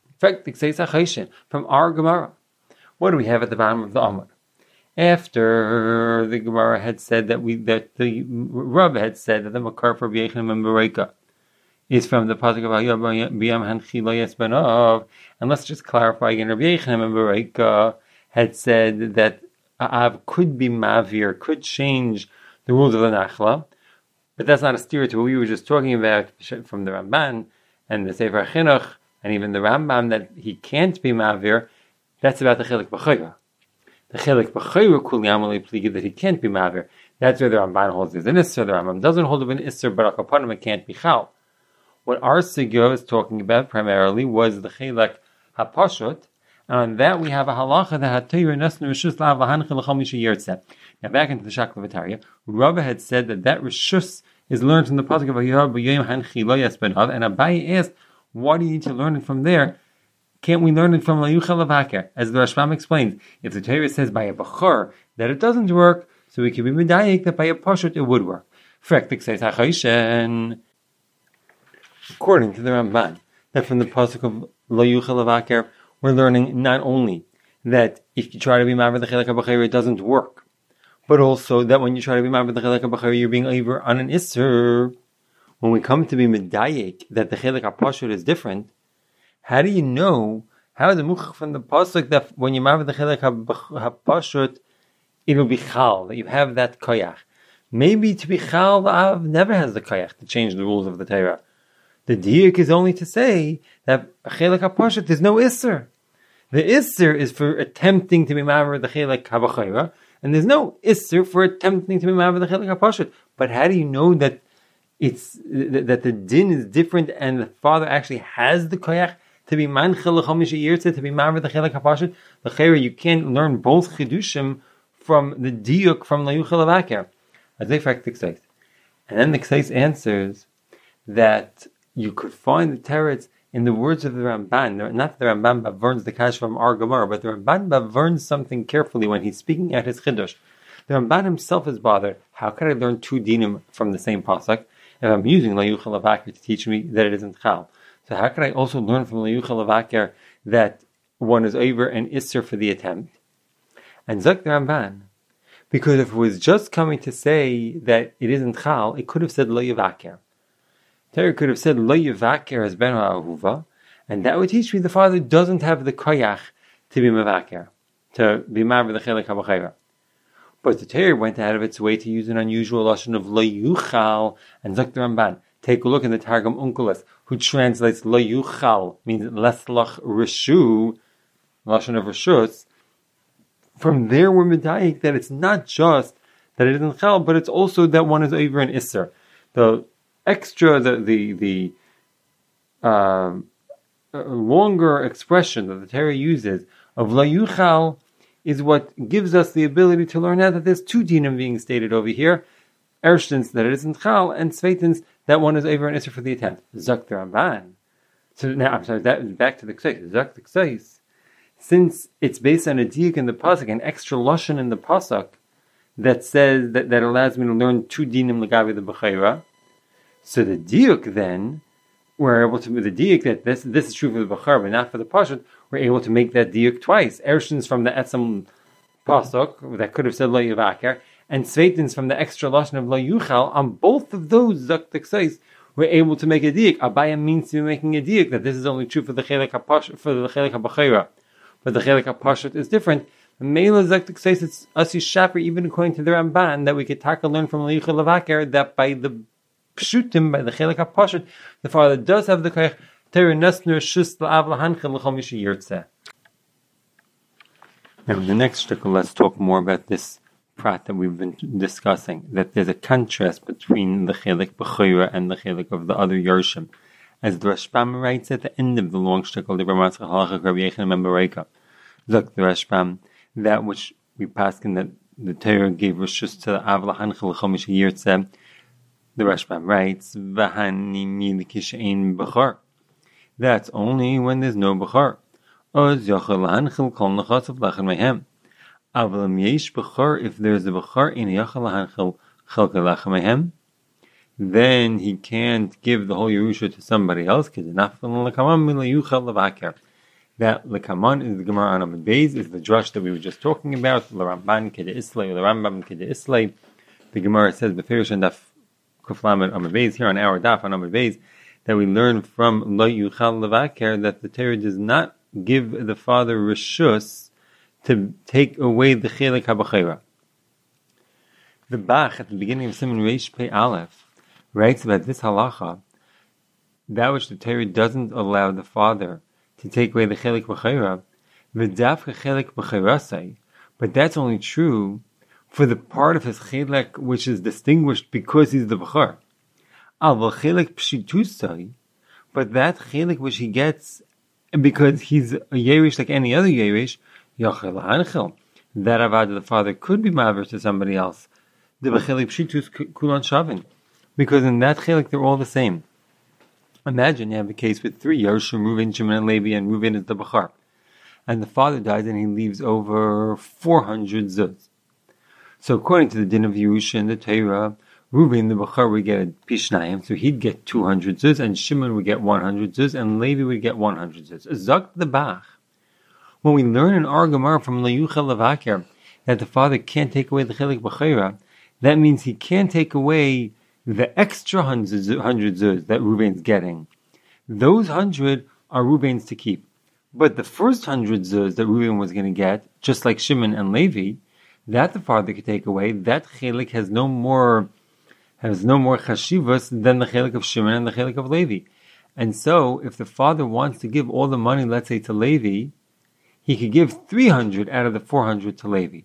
from our Gemara. What do we have at the bottom of the Amud? After the Gemara had said that the Rav had said that the Makar for B'Yechim and Bereka is from the pasuk of B'Yam Hanchi Lo Yes Banav, and let's just clarify again. Rabbi Yechim and Bereka had said that Av could be Mavir, could change the rules of the Nachla, but that's not a steer to what we were just talking about from the Ramban and the Sefer Chinuch, and even the Rambam, that he can't be Mavir. That's about the Chelek B'Chayra. The Chelek B'Chayra Kuli Amalei Pligi, that he can't be Mavir. That's where the Ramban holds there's an Isser. The Rambam doesn't hold of an Isser, but Akapanim it can't be Chal. What our Sigyo is talking about primarily was the Chelek HaPashut, and on that we have a halacha that HaTorah Nesnu Rishus La'av Lahanchel L'chol Misha Yirtzeh. Now back into the Shaklavataria, Rabba had said that Rishus is learned from the pasuk of Vayihar B'Yom Hanchi Lo Yasbenav, and Abaye asked, why do you need to learn it from there? Can't we learn it from Layuchel Lavaker? As the Rashbam explains, if the Torah says by a Bachar that it doesn't work, so we can be medayik that by a Pashut it would work. Frektik says HaChayshen. According to the Ramban, that from the pasuk of Layuchel Lavaker, we're learning not only that if you try to be Ma'aver the Chelek HaBachar it doesn't work, but also that when you try to be Ma'aver the Chelek HaBachar you're being over on an Isser. When we come to be medayik that the Chelek HaPashut is different, how do you know? How is the muchach from the pasuk that when you marry the Chelek HaPashut, it will be chal, that you have that koyach? Maybe to be chal, the Av never has the koyach to change the rules of the Torah. The diuk is only to say that Chelek HaPashut there's no isser. The isser is for attempting to be married the Chelek HaBachayra, and there's no isser for attempting to be married the Chelek HaPashut. But how do you know that it's that the din is different and the father actually has the koyach to be manchel l'chomish yirtzeh, to be married the Chelek HaPashut? The chayra, you can't learn both chidushim from the diuk from Layuchel Lavaker. As they fact says, and then the Ksais answers that you could find the teretz in the words of the Ramban. Not the Ramban baverns the kash from our Gemara, but the Ramban baverns something carefully when he's speaking at his chidush. The Ramban himself is bothered. How could I learn two dinim from the same pasuk if I'm using Layuchel Lavaker to teach me that it isn't chal? So how could I also learn from Layuchel Lavaker that one is over and isser for the attempt? And Zak the Ramban, because if it was just coming to say that it isn't chal, it could have said Lo Yavaker. Torah could have said Lo Yavaker as ben ha'ahuva, and that would teach me the father doesn't have the koyach to be mavaker, to be married the Chelek HaBachayra. But the Torah went out of its way to use an unusual lashon of Lo Yuchal, and Zak the Ramban. Take a look in the Targum Onkelos, who translates Lo Yuchal, means Leslach Rishu, lashon of Rishus. From there we're medayik that it's not just that it isn't chal, but it's also that one is over an isser. The extra, the longer expression that the Torah uses of Lo Yuchal is what gives us the ability to learn out that there's two dinim being stated over here. Erstens, that it isn't chal, and zweitens, that one is over an isser for the attempt. Zak the Ramban. So now, I'm sorry, that back to the Ksais. Zak the Ksais. Since it's based on a diuk in the pasuk, an extra lashon in the pasuk that says that allows me to learn two dinim legavi the b'chayra. So the diuk then, we're able to the diuk that this is true for the b'chayra, but not for the pashut. We're able to make that diuk twice. Ershins from the etzem pasuk that could have said lo yavaker, and sveitins from the extra lashon of lo yuchal. On both of those zak the ksais, we're able to make a diuk. Abaya means to be making a diuk that this is only true for the chelek hapash for the chelek habachayra. But the Chelek HaPashut is different. Meila Zaktik says it's Asi Shaper, even according to the Ramban, that we could learn from Layuchel Lavaker that by the Pshutim, by the Chelek HaPashut, the father does have the Koyach Torah Nesner Shus La'av Lahanchel L'chol Misha Yirtzeh. Now, in the next shtickle, let's talk more about this prat that we've been discussing, that there's a contrast between the Chelek B'chayra and the Chelek of the other Yershim. As the Rashbam writes at the end of the long shtickle, the Ramatzach Halacha Rabbi Yechon and Membereka, Zak the Rashbam, that which we pass in that the Torah gave Rishus to the Av Lahanchel L'chol Misha Yirtzeh, the Rashbam writes, V'hani milikish ein b'char. That's only when there's no b'char. Oz yochel lahanchel kol nechasav lachan mehem. Aval yesh b'char, if there's a b'char in yochel lahanchel chelka lachan mehem, then he can't give the whole Yerusha to somebody else, because enough lekaman milayuchel levaker. That lekaman is the Gemara on Amud Beis, is the drush that we were just talking about, l'Ramban kede islay, l'Rambam kede islay. The Gemara says, b'firish and daf kuflam Amud Beis, here on our daf on Amud Beis, that we learn from lo yuchal levaker that the Torah does not give the father rishus to take away the chelek habachayra. The Bach at the beginning of Siman Reish Pei Aleph writes about this halacha, that which the Torah doesn't allow the father to take away the chelek b'chayra, v'dafka chelek b'chayrasai, but that's only true for the part of his chelek which is distinguished because he's the b'char. Al v'chelek pshitusai, But that chelik which he gets, because he's a Yerush like any other Yerush, Yachel Hanchel, that avad the father could be maver to somebody else. The Bechelik Pshitus Kulan Shavin. Because in that chelik they're all the same. Imagine you have a case with three, Yerushim, Reuven, Shimon, and Levi, and Reuven is the Bachar. And the father dies and he leaves over 400 zuz. So according to the din of Yerusha and the Torah, Reuven the Bachar would get a pishnayim, so he'd get 200 zuz, and Shimon would get 100 zuz, and Levi would get 100 zuz. Zok the Bach. When we learn in our Gemara from Layuchel Levakir that the father can't take away the chelik b'chayra, that means he can't take away the extra 100 zuz that Reuven's getting. Those 100 are Reuven's to keep. But the first 100 zuz that Reuven was going to get, just like Shimon and Levi, that the father could take away. That chelik has no more chashivas than the chelik of Shimon and the chelik of Levi. And so, if the father wants to give all the money, let's say to Levi, he could give 300 out of the 400 to Levi.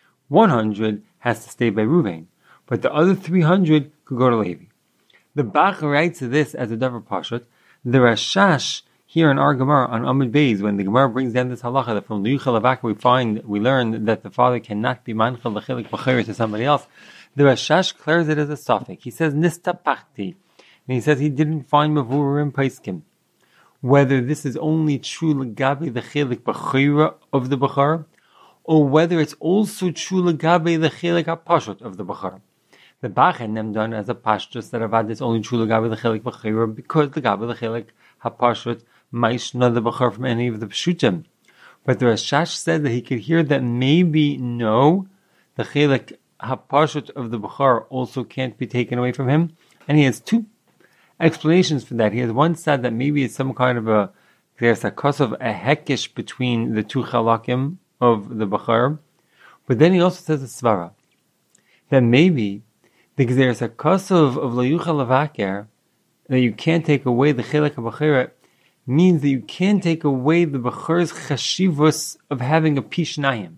100 has to stay by Reuven, but the other 300 could go to Levi. The Bach writes this as a davar pashut. The Rashash here in our Gemara on Amud Beis, when the Gemara brings down this halacha, that from Liyuchel Avak we learn that the father cannot be manchel lechilik b'chayr to somebody else. The Rashash clears it as a suffix. He says nistapachti, and he says he didn't find mavurim paiskim. Whether this is only true legabe the chilik b'chayra of the b'char, or whether it's also true legabe the chilik hapashut of the b'char. The Bach had them done as a pashtus that avad is only true legabe the chilik b'chayra because legabe the chilik hapashut Maishna the Bachar from any of the Pshutim. But the Rashash said that he could hear that maybe no, the Chelik HaPashut of the Bachar also can't be taken away from him. And he has two explanations for that. He has one said that maybe it's some kind of there's a cause of a hekish between the two Chalakim of the Bachar. But then he also says a Svara, that maybe because there's a cause of Layuchel Levakir, that you can't take away the Chelik HaBachar, means that you can't take away the Bachar's chashivus of having a pishnayim.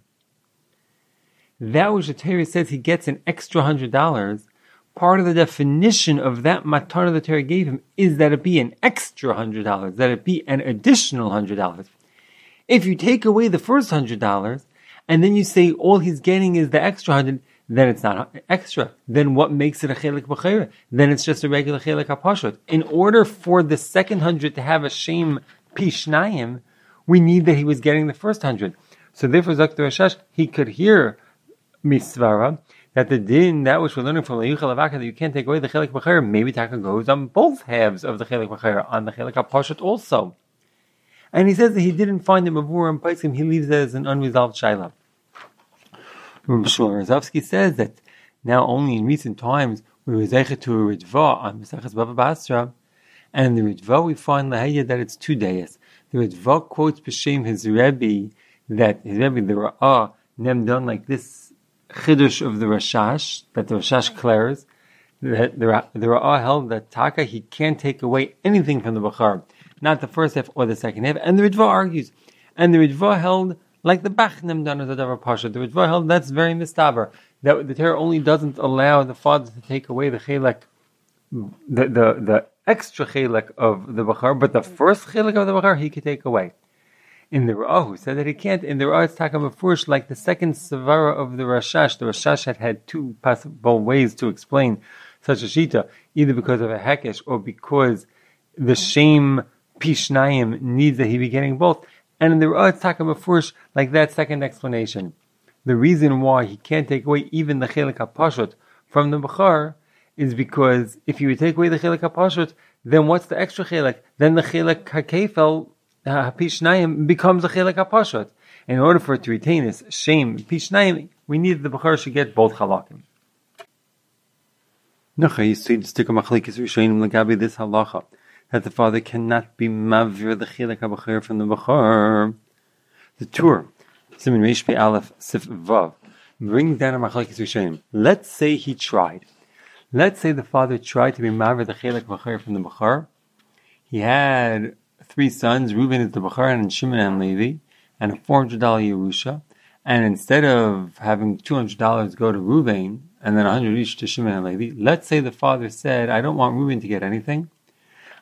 That which the Torah says he gets an extra $100, part of the definition of that matana the Torah gave him is that it be an extra $100, that it be an additional $100. If you take away the first $100, and then you say all he's getting is the extra 100, then it's not extra. Then what makes it a chelik b'chayra? Then it's just a regular chelik hapashut. In order for the second 100 to have a shem pishnayim, we need that he was getting the first 100. So therefore, Dr. Rashash, he could hear misvara that the din, that which we're learning from Layuchel Avaka, that you can't take away the chelik b'chayra, maybe Taka goes on both halves of the chelik b'chayra, on the chelik hapashut also. And he says that he didn't find the mavur and paiskim, he leaves it as an unresolved shayla. Rabbi Shmuel Rozovsky says that now only in recent times we were zeichet to a Ritva on Mesachas Bava Basra, and in the Ritva we find lahaya that it's 2 days. The Ritva quotes b'shem his Rebbe that his Rebbe the Ra'ah nem done like this chidush of the Rashash that the Rashash clears that the Ra'ah held that Taka he can't take away anything from the Bachar, not the first half or the second half, and the Ritva argues, and the Ritva held like the Bachnem done as a davar pasha. The Ritva held that's very mistaber. That the Torah only doesn't allow the father to take away the chelek, the extra chelek of the Bachar, but the first chelek of the Bachar he could take away. In the Ra'ah, who said that he can't, in the Ra'ah it's taka mefurish like the second savara of the Rashash. The Rashash had two possible ways to explain such a shita, either because of a hekesh or because the shame pishnayim needs that he be getting both. And in the Ra'ah, it's taka mefurish like that second explanation. The reason why he can't take away even the chelik hapashut from the Bachar is because if you would take away the chelik hapashut, then what's the extra chelik? Then the chelik hakefel pishnayim becomes a chelik hapashut. In order for it to retain this shame pishnayim, we need the Bachar should get both halakim. Nacha, you see the stick of machlekes rishonim legabi this halacha, that the father cannot be mavir the chilek habachar from the bachar. The Tur, Siman Reish Pei Aleph Sif Vav, brings down a machlekes rishonim. Let's say he tried. Let's say the father tried to be mavir the chilek bachar from the bachar. He had 3 sons. Reuven is the bachar, and Shimon and Levi, and a $400 Yerusha. And instead of having $200 go to Reuven and then $100 each to Shimon and Levi, let's say the father said, "I don't want Reuven to get anything.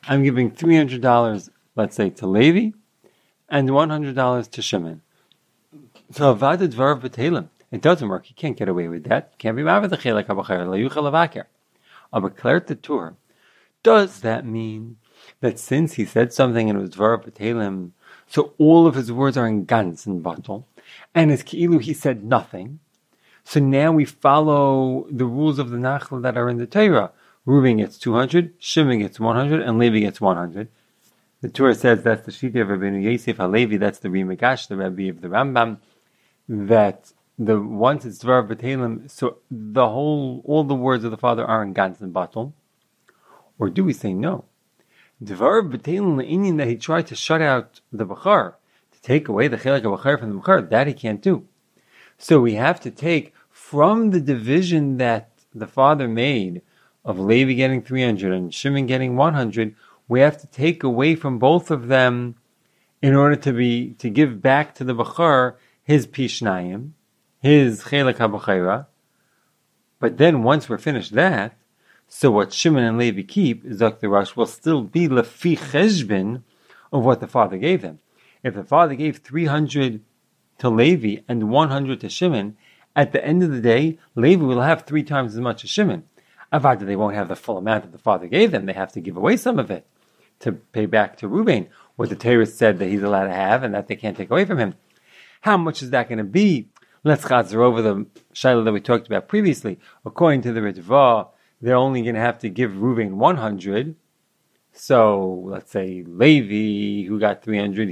I'm giving $300, let's say, to Levi, and $100 to Shimon. So Avada Dvar B'Telim. It doesn't work. You can't get away with that. Can't be mad with the Chelek HaBachar. La Yuchel Avakir. Aber Klert the Tur. Does that mean that since he said something and it was Dvar B'Telim, so all of his words are in Gans and Batel, and as Ki'ilu he said nothing, so now we follow the rules of the Nachla that are in the Torah. Reuben gets 200, Shimon gets 100, and Levi gets 100. The Torah says that's the Shita of Rabbeinu Yosef HaLevi, that's the Rimagash, the Rebbe of the Rambam, that once it's Dvar B'Telim, so all the words of the Father are in Gans and Batel. Or do we say no? Dvar B'Telim Le'inyan, that he tried to shut out the Bachar, to take away the Chelek HaBachar from the Bachar, that he can't do. So we have to take from the division that the Father made of Levi getting 300 and Shimon getting 100, we have to take away from both of them in order to give back to the Bachar his Pishnayim, his Chelek HaBachira. But then once we're finished that, so what Shimon and Levi keep, Zok the Rosh, will still be Lefi Cheshbin of what the Father gave them. If the Father gave 300 to Levi and 100 to Shimon, at the end of the day, Levi will have 3 times as much as Shimon. Avada, they won't have the full amount that the Father gave them. They have to give away some of it to pay back to Reuben, what the Torah said that he's allowed to have and that they can't take away from him. How much is that going to be? Let's chazer over the shayla that we talked about previously. According to the Ritva, they're only going to have to give Reuben 100. So let's say Levi, who got 300,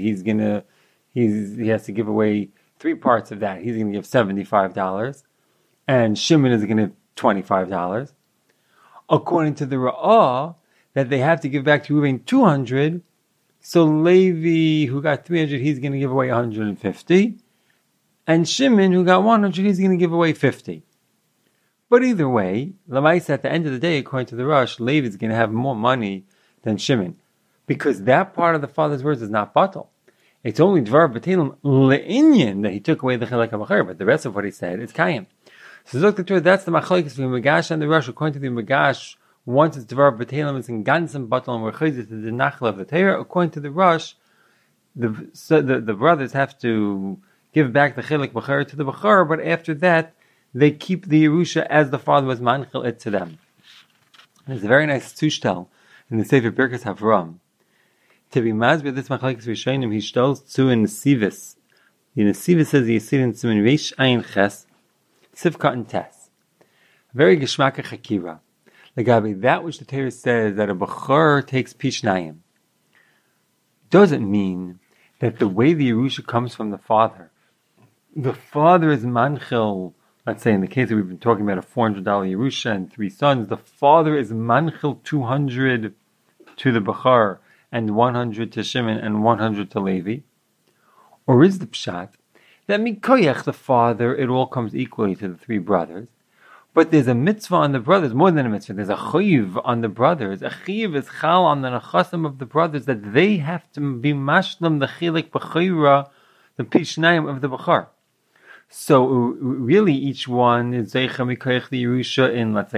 he has to give away 3 parts of that. He's going to give $75, and Shimon is going to give $25. According to the Ra'ah, that they have to give back to Reuben 200, so Levi, who got 300, he's going to give away 150, and Shimon, who got 100, he's going to give away 50. But either way, Lamaisa, at the end of the day, according to the Rosh, Levi is going to have more money than Shimon, because that part of the Father's words is not batal. It's only Dvar B'Telim Le'inyan that he took away the Chelek HaBachar, but the rest of what he said is Kayim. So Zok the Torah, that's the machlokes between Magash and the Rosh. According to the Magash, once it's Dvar B'Telim, it's in Gans and Batel, and we're chayzit to the Nachla of the Torah. According to the Rosh, the brothers have to give back the Chelek Bachar to the Bachar, but after that, they keep the Yerusha as the Father was manchil it to them. There's a very nice tushtel in the Sefer Birkas Havram. To be mazbir this machlokes Rishonim, he shtolz zu in Nesivis. The Nesivis says the Yisirin zu in Reish Ayin Ches, Sivkat and Tes. Very geshmaka chakira. Legabi, that which the Torah says that a Bachar takes Pishnayim doesn't mean that the way the Yerusha comes from the Father is manchil. Let's say in the case that we've been talking about a $400 Yerusha and 3 sons, the Father is manchil 200 to the Bachar and 100 to Shimon and 100 to Levi. Or is the pshat that mikoyach the Father, it all comes equally to the 3 brothers, but there's a mitzvah on the brothers, more than a mitzvah, there's a chayiv on the brothers. A chayiv is chal on the nechasim of the brothers, that they have to be mashlam the chilik b'chayra, the pishnayim of the Bachar. So really each one is zeicha mikoyach the Yerusha in, let's say,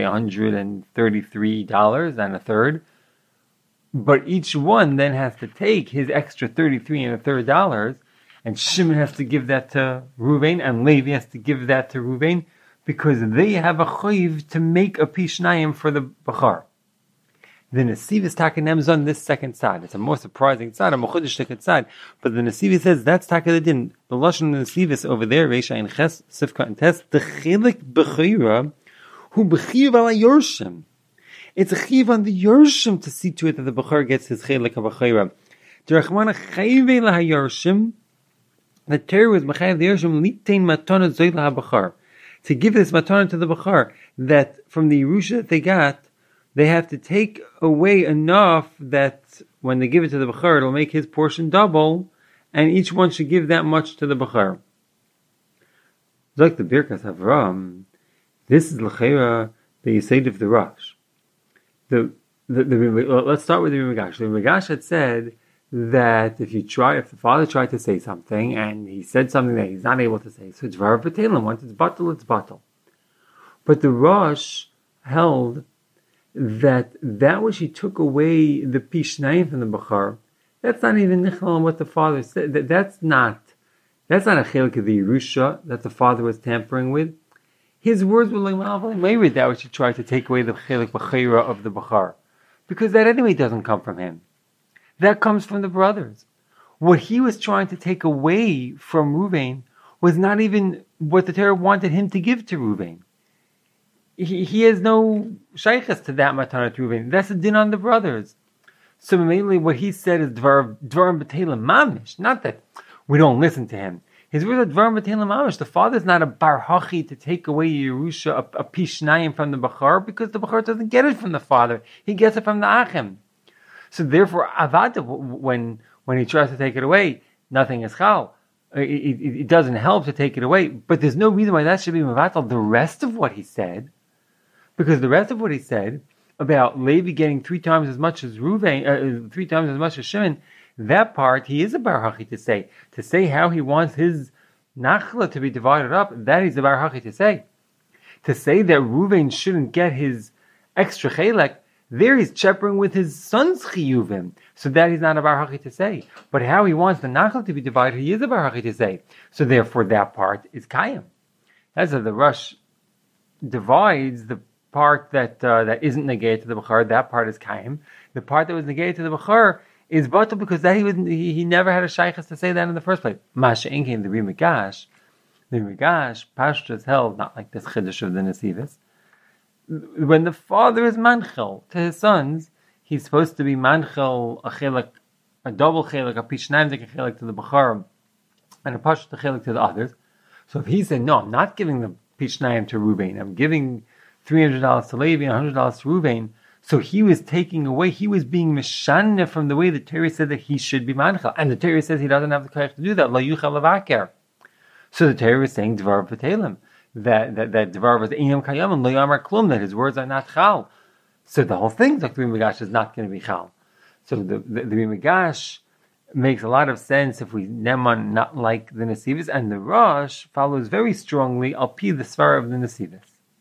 $133 and a third. But each one then has to take his extra $33 and a third dollars, and Shimon has to give that to Reuven, and Levi has to give that to Reuven, because they have a chayiv to make a pishnayim for the Bachar. The Nesivis Takanem is on this second side. It's a more surprising side, a mochudish side. But the Nesivis says that's Takadin. The Lashon Nesivis over there, Reisha and Ches, Sifka and Tes, the chilik b'chira, who b'chiv ala yorshim. It's a chiv on the yorshim to see to it that the Bachar gets his chilik b'chira. Derechmana chayve la yorshim. The Torah was mechayev the yorshim litein matana zoyla ha-Bachar, to give this matana to the Bachar, that from the Yerusha that they got, they have to take away enough that when they give it to the Bachar, it will make his portion double, and each one should give that much to the Bachar. Like the Birkas Havram, this is l'cheira the Yesod of the Rosh. Let's start with the Rimagash. The Rimagash had said that if the father tried to say something and he said something that he's not able to say, so it's Dvar B'Telim. Once it's batal, it's batal. But the Rosh held that which he took away the pishnayim from the Bachar, that's not even nichal on what the father said. That's not a chelik of the Yerusha that the father was tampering with. His words were like that which he tried to take away the chelik b'chayra of the Bachar, because that anyway doesn't come from him. That comes from the brothers. What he was trying to take away from Ruvain was not even what the Torah wanted him to give to Ruvain. He has no shaykhs to that matana to Ruvain. That's a din on the brothers. So mainly what he said is dvarim b'teilim mamish. Not that we don't listen to him. His words are dvarim b'teilim mamish. The father's not a bar hachi to take away Yerusha, a pishnayim from the Bachar, because the Bachar doesn't get it from the father. He gets it from the Achim. So therefore, avada, when he tries to take it away, nothing is chal. It doesn't help to take it away. But there's no reason why that should be mevatel the rest of what he said. Because the rest of what he said about Levi getting 3 times as much as Ruvain, 3 times as much as Shimon, that part he is a bar hachi to say. To say how he wants his nachla to be divided up, that is a bar hachi to say. To say that Ruvain shouldn't get his extra chelek, there he's cheppering with his son's chiyuvim, so that he's not a bar hachi to say. But how he wants the nachla to be divided, he is a bar hachi to say. So therefore, that part is kayim. That's how the Rush divides the part that isn't negated to the Bachar. That part is kayim. The part that was negated to the Bachar is batal because that he never had a shaykhs to say that in the first place. Masha Inkin, the Rimagash, Pashta is held not like this chiddush of the Nesivis. When the father is manchel to his sons, he's supposed to be manchel a double chelik, a pishnayim chelik to the Bachar, and a pashut chelik to the others. So if he said, no, I'm not giving the pishnayim to Ruvain, I'm giving $300 to Levi and $100 to Ruvain, so he was taking away, he was being mishaneh from the way the Torah said that he should be manchel, and the Torah says he doesn't have the koyach to do that. Lo yuchal levaker. So the Torah is saying dvar v'telim. That Dvar was Einam Kayam and Lo Yamar Klum, that his words are not Chal. So the whole thing, Dr. Rimagash, is not going to be Chal. So the Rimagash makes a lot of sense if we Neman not like the Nesivis, and the Rosh follows very strongly Al Pi the Svar of the Nesivis.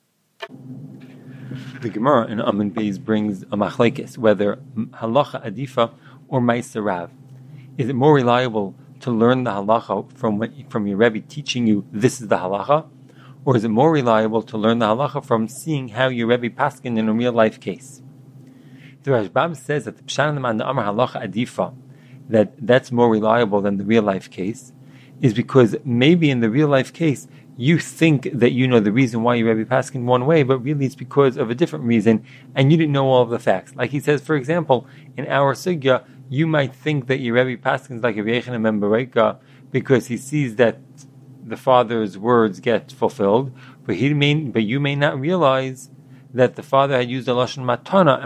The Gemara in Amun Beis brings a machlekes, whether halacha adifa or ma'aser rav. Is it more reliable to learn the halacha from your Rebbe teaching you this is the halacha? Or is it more reliable to learn the halacha from seeing how your Rebbe paskin in a real life case? The Rashbam says that the Pshan and the Amar halacha adifa, that's more reliable than the real life case, is because maybe in the real life case you think that you know the reason why your Rebbe paskin one way, but really it's because of a different reason, and you didn't know all of the facts. Like he says, for example, in our sugya, you might think that your Rebbe paskin is like Rabbi Yochanan ben Bereika because he sees that the father's words get fulfilled, but you may not realize that the father had used a lashon matana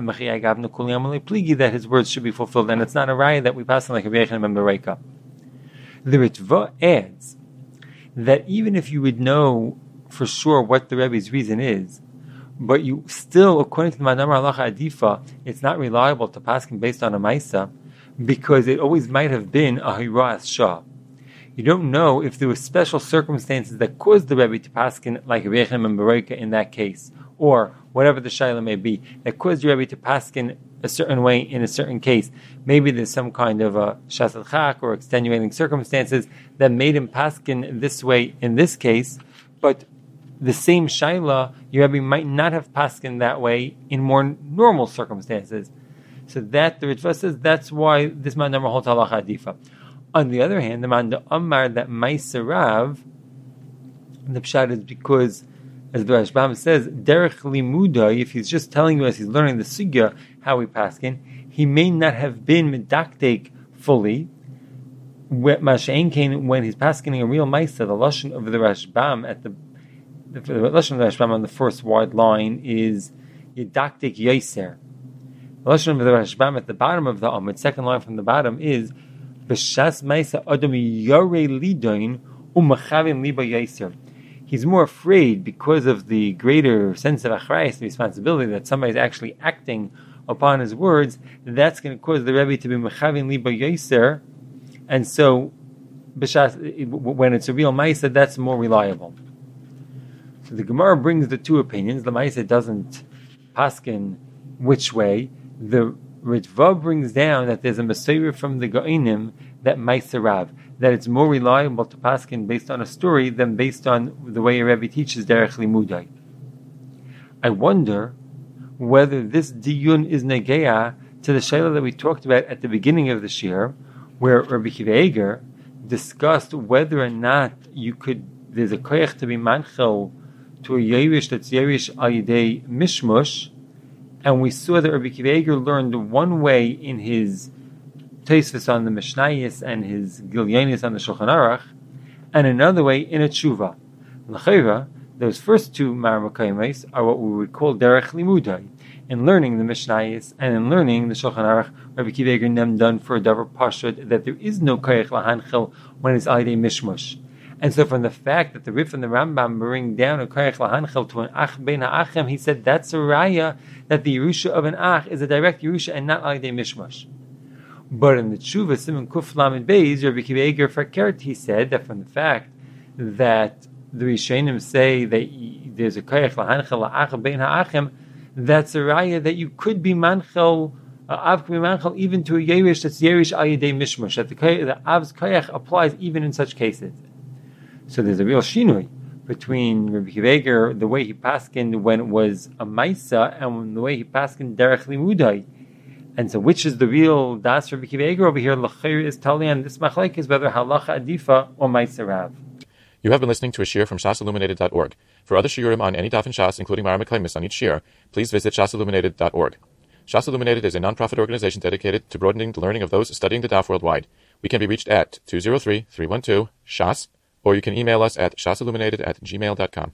and that his words should be fulfilled, and it's not a raya that we pass on like Rabbi Yochanan ben Bereika. The Ritva adds that even if you would know for sure what the Rebbe's reason is, but you still, according to the Manamar Halacha Adifa, it's not reliable to paskin based on a Maisa, because it always might have been a Hiras Shah. You don't know if there were special circumstances that caused the Rebbe to paskin like Rabbi Yochanan ben Bereika in that case, or whatever the shayla may be, that caused the Rebbe to paskin a certain way in a certain case. Maybe there's some kind of a shasad chak or extenuating circumstances that made him paskin this way in this case, but the same shayla, your Rebbe might not have paskin that way in more normal circumstances. So that the Ritva says that's why this man number holds halacha adifa. On the other hand, the man the Amar that ma'aser rav, the pshat is because, as the Rashbam says, derech limuda, if he's just telling you as he's learning the sugya how we paskin, he may not have been medaktek fully. Masha'en came when he's paskining a real ma'aser. The lashon of the Rashbam at the lashon of the Rashbam on the first wide line is yedaktek yoser. The lashon of the Rashbam at the bottom of the Amud, second line from the bottom, is b'shas ma'aser adam yorei lidoin umachavin liba yoser. He's more afraid because of the greater sense of achrayus, the responsibility that somebody is actually acting upon his words. That's going to cause the Rebbe to be mechavin liba yoser, and so when it's a real ma'aser, that's more reliable. So the Gemara brings the two opinions. The ma'aser doesn't paskin Which way? The Ritva brings down that there's a Messiah from the Ga'inim that Meiser Rav, that it's more reliable to paskin based on a story than based on the way a Rebbe teaches Derech Limudai. I wonder whether this diyun is negeah to the shayla that we talked about at the beginning of the shir, where Rabbi Akiva Eiger discussed whether or not there's a koyach to be manchel to a yerush that's yerush al yidei mishmush, and we saw that Rabbi Akiva Eiger learned one way in his Tosfos on the Mishnayos and his Gilyonis on the Shulchan Aruch, and another way in a tshuva. L'chayra, those first two Maramakaimais are what we would call Derech Limudai. In learning the Mishnayos and in learning the Shulchan Aruch, Rabbi Akiva Eiger nem done for a davar pashut that there is no koyach lahanchel when it's alidei mishmush. And so from the fact that the Rif and the Rambam bring down a koyach lahanchel to an ach bein ha'achem, he said that's a raya that the Yerusha of an ach is a direct Yerusha and not alidei mishmush. But in the Tshuva Simon Kuf Lamed Beis, Rabbi Akiva Eiger Fakert, he said that from the fact that the Rishonim say that there's a koyach lahanchel la'ach bein ha'achem, that's a raya that you could be manchel, av could be manchel even to a yerush that's yerush al yidei mishmush, that the av's koyach applies even in such cases. So there's a real shinui between Rabbi Akiva Eiger, the way he paskined when it was a maisa, and the way he paskined derech limudai. And so, which is the real das Rabbi Akiva Eiger over here? L'chayr is talian. This machlek is whether halacha adifa or maisa rav. You have been listening to a shir from shasilluminated.org. For other shiurim on any daf in Shas, including Maramakamis on each shir, please visit shasilluminated.org. Shas Illuminated is a non-profit organization dedicated to broadening the learning of those studying the daf worldwide. We can be reached at 203-312-SHAS, or you can email us at shasilluminated@gmail.com.